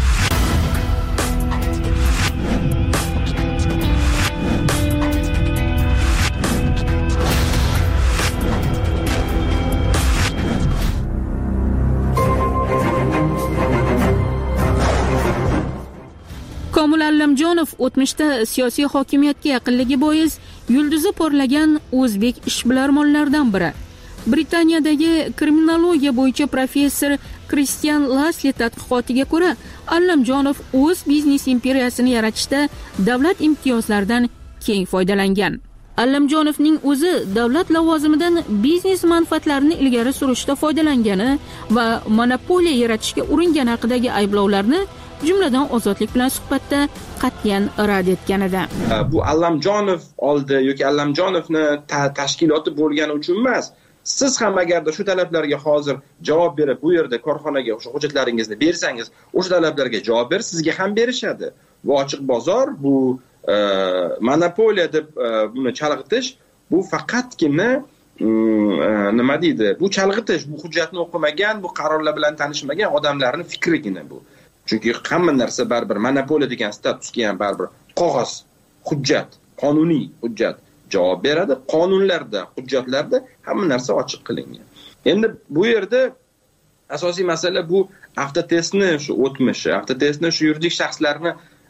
Komil Allamjonov o'tmishda siyosiy hokimiyatga yaqinligi bois yulduzi porlagan o'zbek ishbilarmonlaridan biri. Britaniyadagi kriminologiya bo'yicha professor Kristian Lasli tadqiqotiga ko'ra, Allamjonov o'z biznes imperiyasini yaratishda davlat imtiyozlaridan keng foydalangan. Allamjonovning o'zi davlat lavozimidan biznes manfaatlarini ilgari surishda foydalangani va monopoliya yaratishga uringani haqidagi ayblovlarni jumladan Ozodlik bilan suhbatda qat'iyan rad etgan edi. Bu Allamjonov oldi yoki Allamjonovni tashkiloti bo'lgani uchun emas. Siz ham agarda shu talablarga hozir javob berib, bu yerda korxonaga o'sha hujjatlaringizni bersangiz, o'sha talablarga javob berib, sizga ham berishadi. Bu ochiq bozor, bu e, monopoliya deb e, buni chalg'itish, bu faqatgina e, nima deydi? Bu chalg'itish, bu hujjatni o'qimagan, bu qarorlar bilan tanishmagan odamlarning fikrigina bu. Chunki hamma narsa baribir monopoliya degan statusga ham baribir qog'oz, hujjat, qonuniy hujjat javob beradi. Qonunlarda, hujjatlarda hamma narsa ochiq qilingan. Endi bu yerda asosiy masala bu avtotestni shu o'tmishi, avtotestni shu yuridik shaxslarni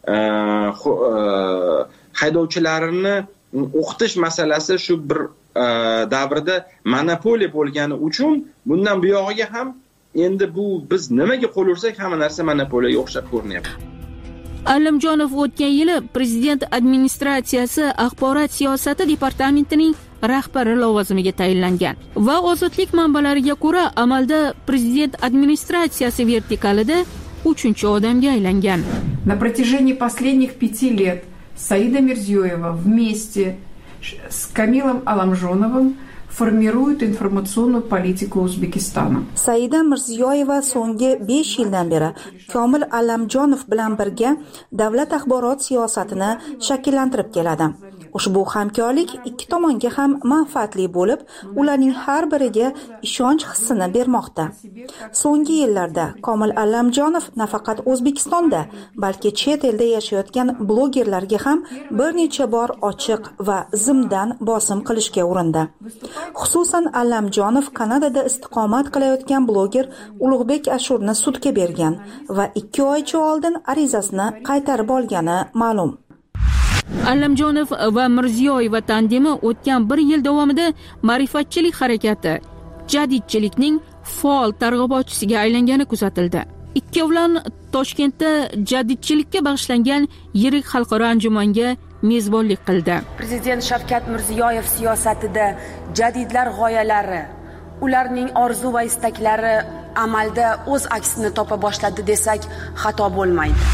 haydovchilarini o'qitish masalasi shu bir davrda monopoliya bo'lgani uchun bundan bu yog'iga ham endi bu biz nimaga qo'l ursak hamma narsa monopoliyaga o'xshab ko'rinyapti. Allamjonov o'tgan yili prezident administratsiyasi axborot siyosati departamentining rahbari lavozimiga tayinlangan va Ozodlik manbalariga ko'ra amalda prezident administratsiyasi vertikalida uchinchi odamga aylangan. На протяжении последних пяти лет Саида Мирзиёева вместе с Камилом Алламжоновым формирует информационную политику Узбекистана. Saida Mirziyoyeva so'nggi besh yildan beri Komil Allamjonov bilan birga davlat axborot siyosatini shakllantirib keladi. Ushbu hamkorlik ikki tomonga ham manfaatli bo'lib, ularning har biriga ishonch hissini bermoqda. So'nggi yillarda Komil Allamjonov nafaqat O'zbekistonda, balki chet elda yashayotgan blogerlarga ham bir necha bor ochiq va zimdan bosim qilishga urindi. Xususan Allamjonov Kanadada istiqomat qilayotgan bloger Ulug'bek Ashurni sudga bergan va ikki oycha oldin arizasini qaytarib olgani ma'lum. Allamjonov va Mirziyoyeva tandemi o'tgan bir yil davomida ma'rifatchilik harakati, jadidchilikning faol targ'ibotchisiga aylangani kuzatildi. Ikkovlon Toshkentda jadidchilikka bag'ishlangan yirik xalqaro anjumanga mezbonlik qildi. Prezident Shavkat Mirziyoyev siyosatida jadidlar g'oyalari, ularning orzu va istaklari amalda o'z aksini topa boshladi desak xato bo'lmaydi.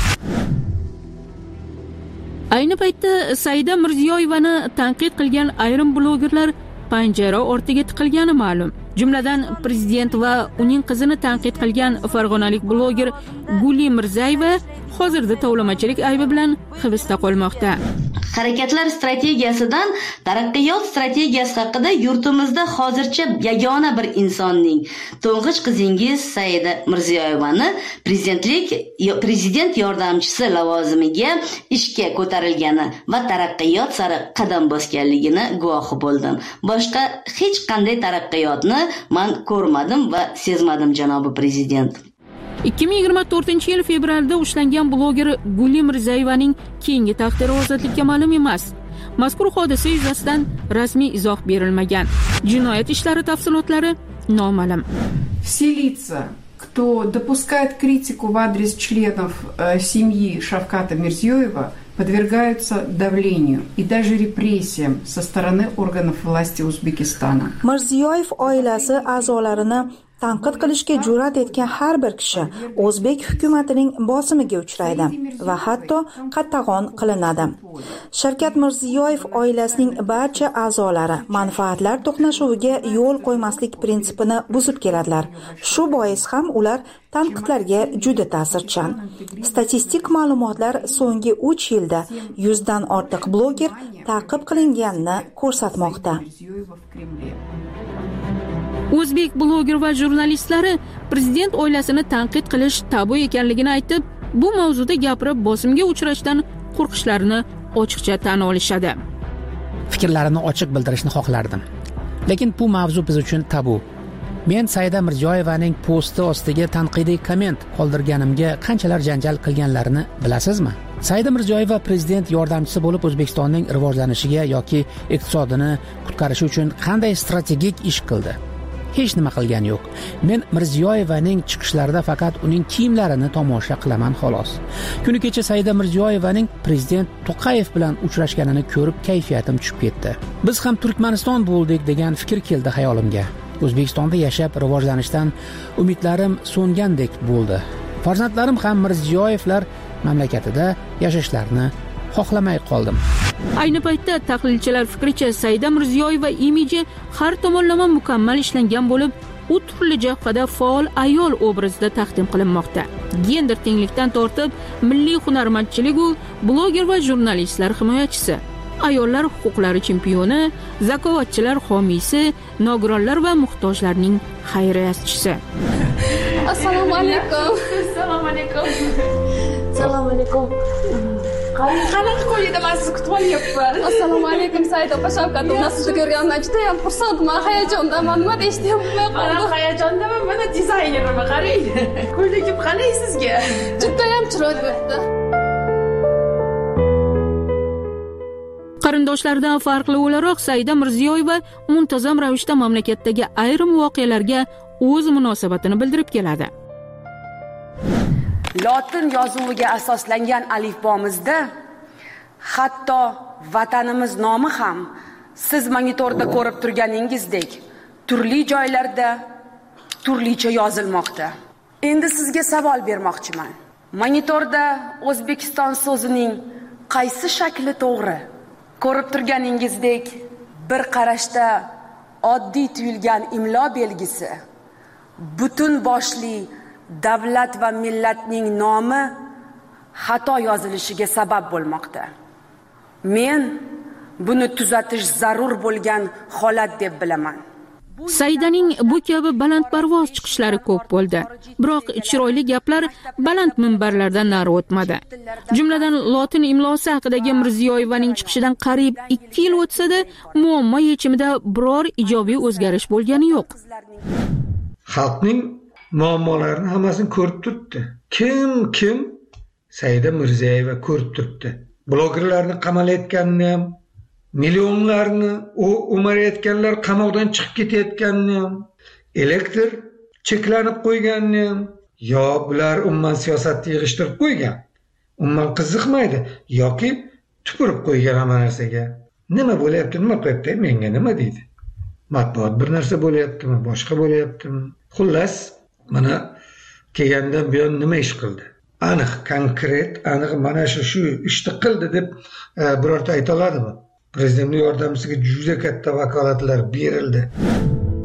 Ayni paytda Saida Mirziyoyevani tanqid qilgan ayrim blogerlar panjara ortiga tiqilgani ma'lum. Jumladan prezident va uning qizini tanqid qilgan farg'onalik bloger Guli Mirzayeva hozirda tovlamachilik aybi bilan hibsda qolmoqda. harakatlar strategiyasidan taraqqiyot strategiyasi haqida yurtimizda hozircha yagona bir insonning, to'ng'ich qizingiz Saida Mirziyoyevani prezidentlik prezident yordamchisi lavozimiga ishga ko'tarilgani va taraqqiyot sari qadam bosganligini guvohi bo'ldim. Boshqa hech qanday taraqqiyotni men ko'rmadim va sezmadim, janobi prezident. ikki ming yigirma to'rtinchi yil fevralda ushlangan bloger Guli Mirzayevaning keyingi taqdiri ozodlikka ma'lum emas. Mazkur hodisa yuzasidan rasmiy izoh berilmagan. Jinoyat ishlari tafsilotlari noma'lum. Все лица, кто допускает критику в адрес членов э, семьи Шавката Мирзиёева, подвергаются давлению и даже репрессиям со стороны органов власти Узбекистана. Mirziyoyev oilasi a'zolarini tanqid qilishga jur'at etgan har bir kishi o'zbek hukumatining bosimiga uchraydi va hatto qattag'on qilinadi. Shavkat Mirziyoyev oilasining barcha a'zolari manfaatlar to'qnashuviga yo'l qo'ymaslik prinsipini buzib keladilar. Shu bois ham ular tanqidlarga juda ta'sirchan. Statistik ma'lumotlar so'nggi uch yilda yuzdan ortiq bloger ta'qib qilinganini ko'rsatmoqda. O'zbek bloger va jurnalistlari prezident oilasini tanqid qilish tabu ekanligini aytib, bu mavzuda gapirib bosimga uchrashdan qo'rqishlarini ochiqcha tan olishadi. Fikrlarimni ochiq bildirishni xohlardim. Lekin bu mavzu biz uchun tabu. Men Saida Mirziyoyevaning posti ostiga tanqidiy komment qoldirganimga qanchalar janjal qilganlarini bilasizmi? Saida Mirziyoyeva prezident yordamchisi bo'lib O'zbekistonning rivojlanishiga yoki iqtisodini qutqarishi uchun qanday strategik ish qildi? Hech nima qilgani yo'q. Men Mirziyoyevaning chiqishlarida faqat uning kiyimlarini tomosha qilaman xolos. Kuni kecha Saida Mirziyoyevaning prezident To'qayev bilan uchrashganini ko'rib kayfiyatim tushib ketdi. Biz ham Turkmaniston bo'ldik degan fikr keldi xayolimga. O'zbekistonda yashab rivojlanishdan umidlarim so'ngandek bo'ldi. Farzandlarim ham Mirziyoyevlar mamlakatida yashashlarini xohlamay qoldim. Ayni paytda tahlilchilar fikricha Saida Mirziyoyeva imiji har tomonlama mukammal ishlangan bo'lib, u turli jihada faol ayol obrazida taqdim qilinmoqda. Gender tenglikdan tortib, milliy hunarmandchilik u bloger va jurnalistlar himoyachisi, ayollar huquqlari chempioni, zakovatchilar homiysi, nogironlar va muhtojlarning xayriyatchisi. Assalomu alaykum. Assalomu alaykum. Assalomu alaykum. Qanaqa qo'yida men sizni kutib olyapman. Assalomu alaykum Saida opa, Shavkat aka sizni ko'rganimdan juda ham xursandman, hayajondaman. Nima deyishni ham bilmay qoldim. Men hayajondaman, mana dizaynerman, qarang. Ko'ylagim qalay sizga? Juda ham chiroyli bo'ldi. Qarindoshlardan farqli o'laroq Saida Mirziyoyeva muntazam ravishda mamlakatdagi ayrim voqealarga o'z munosabatini bildirib keladi. Lotin yozuviga asoslangan alifbomizda hatto vatanimiz nomi ham siz monitorda ko'rib turganingizdek turli joylarda turlicha yozilmoqda. Endi sizga savol bermoqchiman. Monitorda O'zbekiston so'zining qaysi shakli to'g'ri? Ko'rib turganingizdek bir qarashda oddiy tuyulgan imlo belgisi butun boshli davlat va millatning nomi xato yozilishiga sabab bo'lmoqda. Men buni tuzatish zarur bo'lgan holat deb bilaman. Saidaning bu kabi balandparvoz chiqishlari ko'p bo'ldi. Biroq chiroyli gaplar baland minbarlardan nari o'tmadi. Jumladan lotin imlosi haqidagi Mirziyoyevaning chiqishidan qariyb ikki yil o'tsa-da, muammo yechimida biror ijobiy o'zgarish bo'lgani yo'q. Xalqning muammolarini hammasini ko'rib turibdi. Kim kim Saida Mirziyoyeva ko'rib turibdi. Blogerlarni qamalayotganini ham, millionlarni o'marayotganlar qamoqdan chiqib ketayotganini ham, elektr cheklanib qo'yganini ham, yo bular umuman siyosatni yig'ishtirib qo'ygan, umuman qiziqmaydi yoki tupurib qo'ygan hamma narsaga. Nima bo'layapti, nima qilyapti, menga nima deydi? Matbuot bir narsa bo'layaptimi, boshqa bo'layaptimi? Xullas, mana kelgandan buyon nima ish qildi? Aniq, konkret, aniq mana shu shu ishni qildi deb birorta ayta oladimi? Prezidentning yordamchisiga juda katta vakolatlar berildi.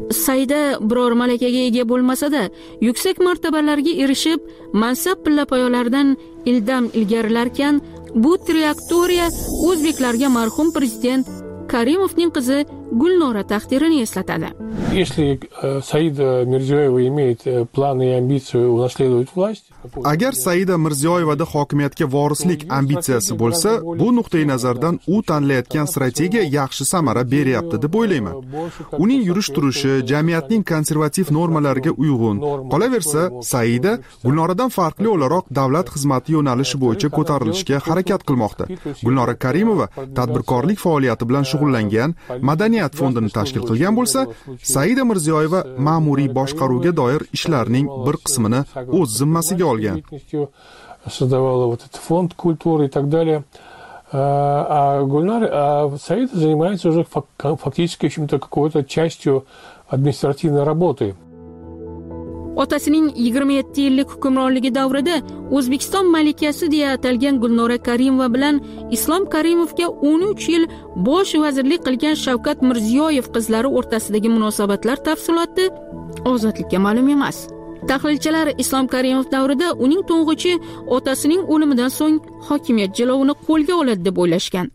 Saida biror malakaga ega bo'lmasa-da, yuksak martabalarga erishib, mansab pillapoyalaridan ildam ilgarilarkan, bu trayektoriya o'zbeklarga marhum prezident Karimovning qizi Gulnora taqdirini eslatadi. Если Саида Мирзиёева имеет планы и амбицию унаследовать власть, agar Saida Mirziyoyevada hokimiyatga vorislik ambitsiyasi bo'lsa, bu nuqtai nazardan u tanlayotgan strategiya yaxshi samara beryapti deb o'ylayman. Uning yurish-turishi jamiyatning konservativ normalariga uyg'un. Qolaversa, Saida Gulnoradan farqli o'laroq davlat xizmati yo'nalishi bo'yicha ko'tarilishga harakat qilmoqda. Gulnora Karimova tadbirkorlik faoliyati bilan shug'ullangan Madaniyat fondini tashkil qilgan bo'lsa, Saida Mirziyoyeva ma'muriy boshqaruvga doir ishlarning bir qismini o'z zimmasiga olgan. Создавала вот этот фонд культуры и так далее. А Гульнар, а Саида занимается уже фактически чем-то какой-то частью административной работы. Otasining yigirma yetti yillik hukmronligi davrida O'zbekiston malikasi deya atalgan Gulnora Karimova bilan Islom Karimovga o'n uch yil bosh vazirlik qilgan Shavkat Mirziyoyev qizlari o'rtasidagi munosabatlar tafsiloti ozodlikka ma'lum emas. Tahlilchilar Islom Karimov davrida uning to'ng'ichi otasining o'limidan so'ng hokimiyat jilovini qo'lga oladi deb o'ylashgan.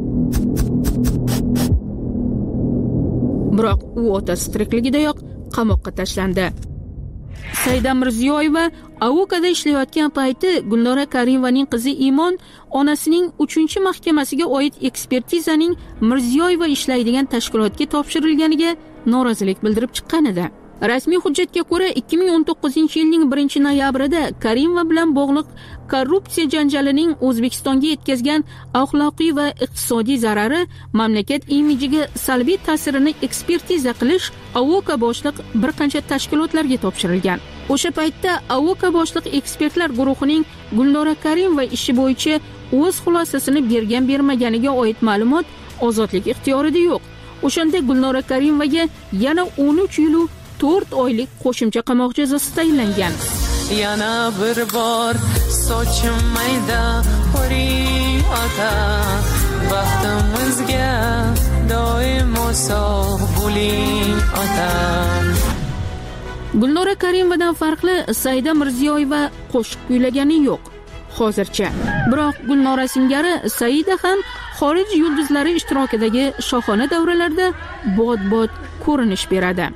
Biroq u otasi tirikligidayoq qamoqqa tashlandi. Saida Mirziyoyeva Avokada ishlayotgan payti Gulnora Karimovaning qizi Imon onasining uchinchi mahkamasiga oid ekspertizaning Mirziyoyeva ishlaydigan tashkilotga topshirilganiga norozilik bildirib chiqqan edi. Rasmiy hujjatga ko'ra ikki ming o'n to'qqizinchi yilning birinchi noyabrida Karimova bilan bog'liq korrupsiya janjalining O'zbekistonga yetkazgan axloqiy va iqtisodiy zarari mamlakat imijiga salbiy ta'sirini ekspertiza qilish Avoka boshliq bir qancha tashkilotlarga topshirilgan. O'sha paytda Avoka boshliq ekspertlar guruhining Gulnora Karimova ishi bo'yicha o'z xulosasini bergan bermaganiga oid ma'lumot ozodlik ixtiyorida yo'q. O'shanda Gulnora Karimovaga yana o'n uch yil to'rt oylik qo'shimcha qamoq jazosi tayinlangan. Yana bir bor sochim mayda qori ota, baxtimizga doimo sog' bo'ling ota. Gulnora Karimovadan farqli Saida Mirziyoyeva qo'shiq kuylagani yo'q hozircha. Biroq Gulnora singari Saida ham xorij yulduzlari ishtirokidagi shohona davralarda bod-bod ko'rinish beradi.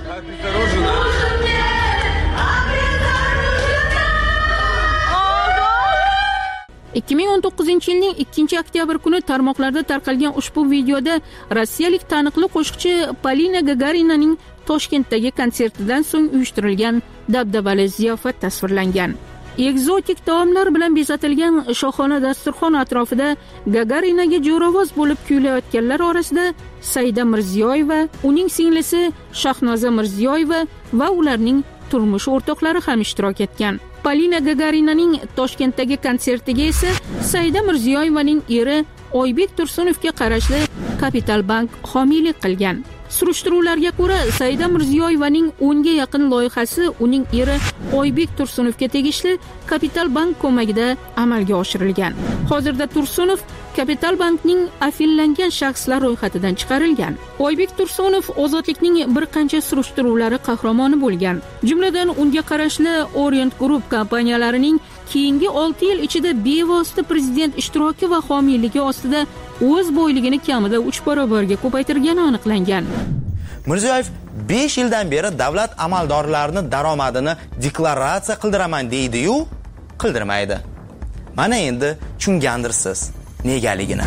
ikki ming o'n to'qqizinchi yilning ikkinchi oktyabr kuni tarmoqlarda tarqalgan ushbu videoda rossiyalik taniqli qo'shiqchi Polina Gagarinaning Toshkentdagi konsertidan so'ng uyushtirilgan dabdabali ziyofat tasvirlangan. Ekzotik taomlar bilan bezatilgan shohona dasturxon atrofida Gagarinaga jo'rovoz bo'lib kuylayotganlar orasida Saida Mirziyoyeva, uning singlisi Shahnoza Mirziyoyeva va ularning turmush o'rtoqlari ham ishtirok etgan. Polina Gagarinaning Toshkentdagi konsertiga esa Saida Mirziyoyevaning eri Oybek Tursunovga qarashli Kapital Bank homiylik qilgan. Surishtiruvlarga ko'ra, Saida Mirziyoyevaning o'nga yaqin loyihasi uning eri Oybek Tursunovga tegishli Kapital Bank ko'magida amalga oshirilgan. Hozirda Tursunov Kapital Bankning afillangan shaxslar ro'yxatidan chiqarilgan. Oybek Tursunov ozodlikning bir qancha surishtiruvlari qahramoni bo'lgan. Jumladan unga qarashli Orient Group kompaniyalarining keyingi olti yil ichida bevosita prezident ishtiroki va homiyligi ostida o'z boyligini kamida uch barobarga ko'paytirgani aniqlangan. Mirziyoyev besh yildan beri davlat amaldorlarining daromadini deklaratsiya qildiraman deydi-yu, qildirmaydi. Mana endi tushungandirsiz negaligini.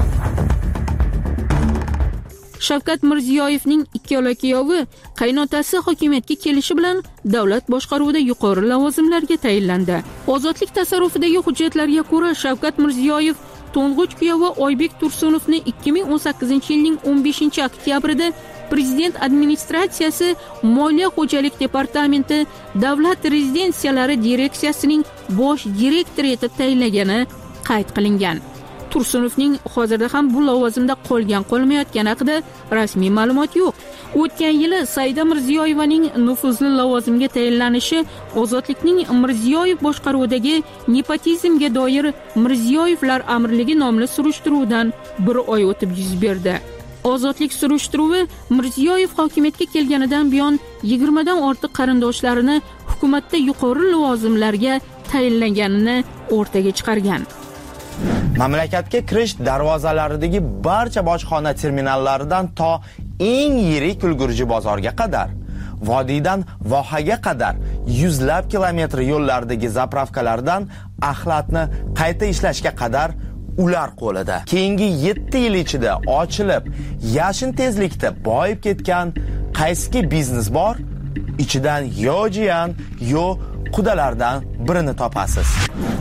Shavkat Mirziyoyevning ikkala kuyovi qaynotasi hokimiyatga kelishi bilan davlat boshqaruvida yuqori lavozimlarga tayinlandi. Ozodlik tasarrufidagi hujjatlarga ko'ra Shavkat Mirziyoyev to'ng'ich kuyovi Oybek Tursunovni ikki ming o'n sakkizinchi yilning o'n beshinchi oktyabrida Prezident administratsiyasi Moliya xo'jalik departamenti davlat rezidensiyalari direksiyasining bosh direktori etib tayinlagani qayd qilingan. Tursunovning hozirda ham bu lavozimda qolgan qolmayotgani haqida rasmiy ma'lumot yo'q. O'tgan yili Saida Mirziyoyevaning nufuzli lavozimga tayinlanishi ozodlikning Mirziyoyev boshqaruvidagi nepotizmga doir Mirziyoyevlar amirligi nomli surishtiruvdan bir oy o'tib yuz berdi. ozodlik surishtiruvi Mirziyoyev hokimiyatga kelganidan buyon yigirmadan ortiq qarindoshlarini hukumatda yuqori lavozimlarga tayinlanganini o'rtaga chiqargan. Mamlakatga kirish darvozalaridagi barcha bojxona terminallaridan to eng yirik ulgurji bozorga qadar, vodiydan vohaga qadar yuzlab kilometr yo'llardagi zapravkalardan axlatni qayta ishlashga qadar ular qo'lida. Keyingi yetti yil ichida ochilib, yashin tezlikda boyib ketgan qaysi biznes bor? Ichidan yo jiyan, yo qudalardan birini topasiz.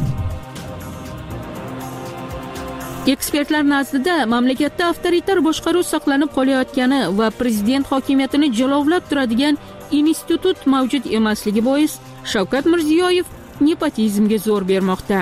Ekspertlar nazdida mamlakatda avtoritar boshqaruv saqlanib qolayotgani va prezident hokimiyatini jilovlab turadigan institut mavjud emasligi bois Shavkat Mirziyoyev nepotizmga zo'r bermoqda.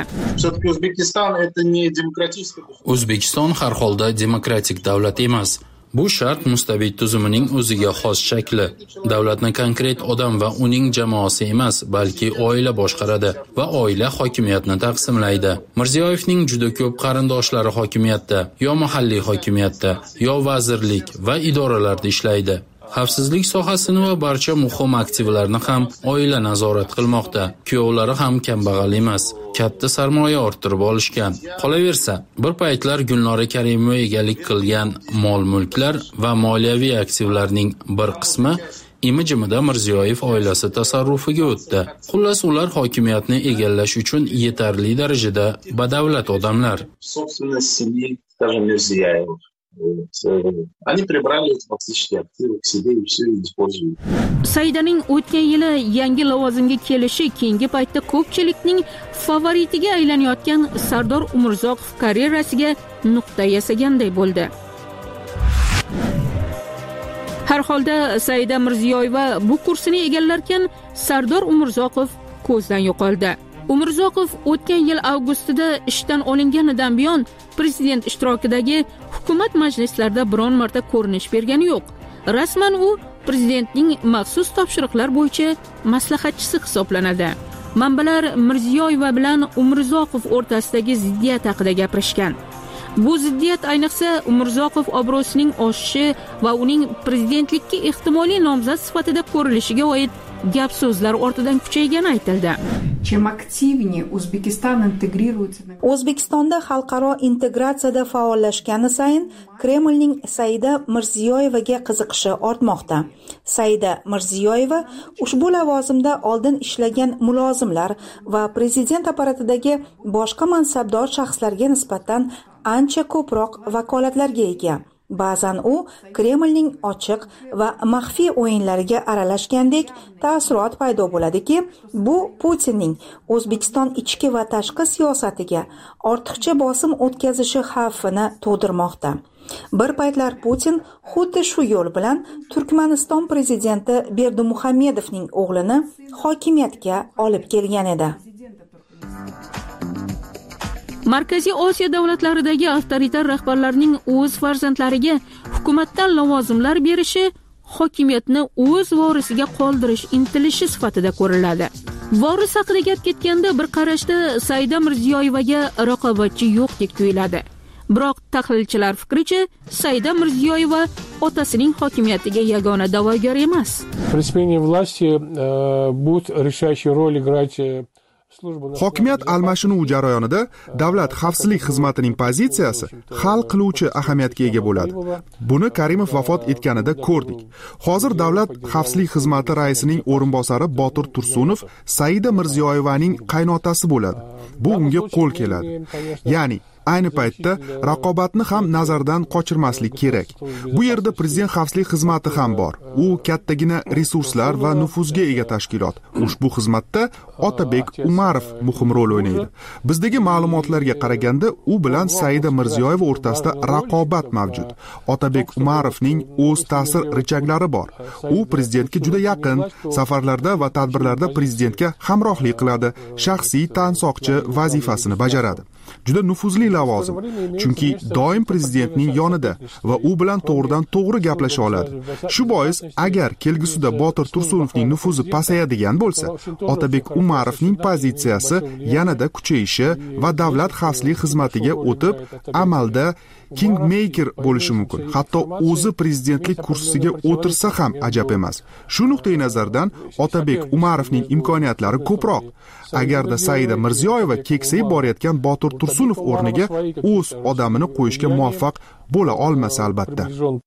O'zbekiston har holda demokratik davlat emas. Bu shart mustabid tuzumining o'ziga xos shakli. Davlatni konkret odam va uning jamoasi emas, balki oila boshqaradi va oila hokimiyatni taqsimlaydi. Mirziyoyevning juda ko'p qarindoshlari hokimiyatda, yo mahalliy hokimiyatda, yo vazirlik va idoralarda ishlaydi. Xavfsizlik sohasini va barcha muhim aktivlarni ham oila nazorat qilmoqda. Kuyovlari ham kambag'al emas, katta sarmoya orttirib olishgan. Qolaversa, bir paytlar Gulnora Karimova egalik qilgan mol-mulklar va moliyaviy aktivlarning bir qismi imijimida Mirziyoyev oilasi tasarrufiga o'tdi. Xullas, ular hokimiyatni egallash uchun yetarli darajada badavlat odamlar. Они прибрали эти фактические активы к себе и все используют. Saidaning o'tgan yili yangi lavozimga kelishi keyingi paytda ko'pchilikning favoritiga aylanayotgan Sardor Umurzoqov karyerasiga nuqta yasaganday bo'ldi. Har holda Saida Mirziyoyeva bu kursini egallarkan, Sardor Umurzoqov ko'zdan yo'qoldi. Umurzoqov o'tgan yil avgustida ishdan olinganidan buyon prezident ishtirokidagi hukumat majlislarida biron marta ko'rinish bergani yo'q. Rasman u prezidentning maxsus topshiriqlar bo'yicha maslahatchisi hisoblanadi. Manbalar Mirziyoyeva bilan Umurzoqov o'rtasidagi ziddiyat haqida gapirishgan. Bu ziddiyat ayniqsa Umurzoqov obro'sining oshishi va uning prezidentlikka ehtimoliy nomzod sifatida ko'rilishiga oid gap so'zlar ortidan kuchaygani aytildi. O'zbekistonda xalqaro integratsiyada faollashgani sayin Kremlning Saida Mirziyoyevaga qiziqishi ortmoqda. Saida Mirziyoyeva ushbu lavozimda oldin ishlagan mulozimlar va prezident apparatidagi boshqa mansabdor shaxslarga nisbatan ancha ko'proq vakolatlarga ega. Ba'zan u Kremlning ochiq va maxfiy o'yinlariga aralashgandek ta'ssurot paydo bo'ladiki, bu Putinning O'zbekiston ichki va tashqi siyosatiga ortiqcha bosim o'tkazishi xavfini tug'dirmoqda. Bir paytlar Putin xuddi shu yo'l bilan Turkmaniston prezidenti Berdimuhamedovning o'g'lini hokimiyatga olib kelgan edi. Markaziy Osiyo davlatlaridagi avtoritar rahbarlarning o'z farzandlariga hukumatdan lavozimlar berishi hokimiyatni o'z vorisiga qoldirish intilishi sifatida ko'riladi. Voris haqida gap ketganda bir qarashda Saida Mirziyoyevaga raqobatchi yo'qdek tuyuladi. Biroq tahlilchilar fikricha, Saida Mirziyoyeva otasining hokimiyatiga yagona da'vogar emas. При власти будет решающую роль играть Hokimiyat almashinuvi jarayonida davlat xavfsizlik xizmatining pozitsiyasi hal qiluvchi ahamiyatga ega bo'ladi. Buni Karimov vafot etganida ko'rdik. Hozir davlat xavfsizlik xizmati raisining o'rinbosari Botir Tursunov Saida Mirziyoyevaning qaynotasi bo'ladi. Bu unga qo'l keladi. Ya'ni ayni paytda raqobatni ham nazardan qochirmaslik kerak. Bu yerda prezident xavfsizlik xizmati ham bor. U kattagina resurslar va nufuzga ega tashkilot. Ushbu xizmatda Otabek Umarov muhim rol o'ynaydi. Bizdagi ma'lumotlarga qaraganda, u bilan Saida Mirziyoyeva o'rtasida raqobat mavjud. Otabek Umarovning o'z ta'sir richaklari bor. U prezidentga juda yaqin, safarlarda va tadbirlarda prezidentga hamrohlik qiladi, shaxsiy tansoqchi vazifasini bajaradi. juda nufuzli lavozim, chunki doim prezidentning yonida va u bilan to'g'ridan to'g'ri gaplasha oladi. Shu bois, agar kelgusida Botir Tursunovning nufuzi pasayadigan bo'lsa, Otabek Umarovning pozitsiyasi yanada kuchayishi va davlat xavfsizlik xizmatiga o'tib, amalda kingmaker bo'lishi mumkin. Hatto o'zi prezidentlik kursisiga o'tirsa ham ajab emas. Shu nuqtai nazardan Otabek Umarovning imkoniyatlari ko'proq. Agarda Saida Mirziyoyeva keksayib borayotgan Botir Tursunov o'rniga o'z odamini qo'yishga muvaffaq bo'la olmasa albatta.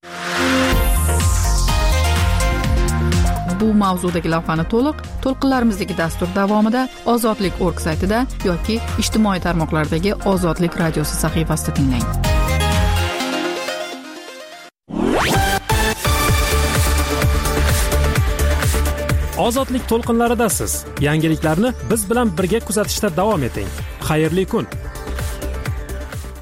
Bu mavzudagi lavhani to'liq to'lqinlarimizdagi dastur davomida Ozodlik nokta org saytida yoki ijtimoiy tarmoqlardagi Ozodlik radiosi sahifasida tinglang. Ozodlik to'lqinlaridasiz. Yangiliklarni biz bilan birga kuzatishda davom eting. Xayrli kun.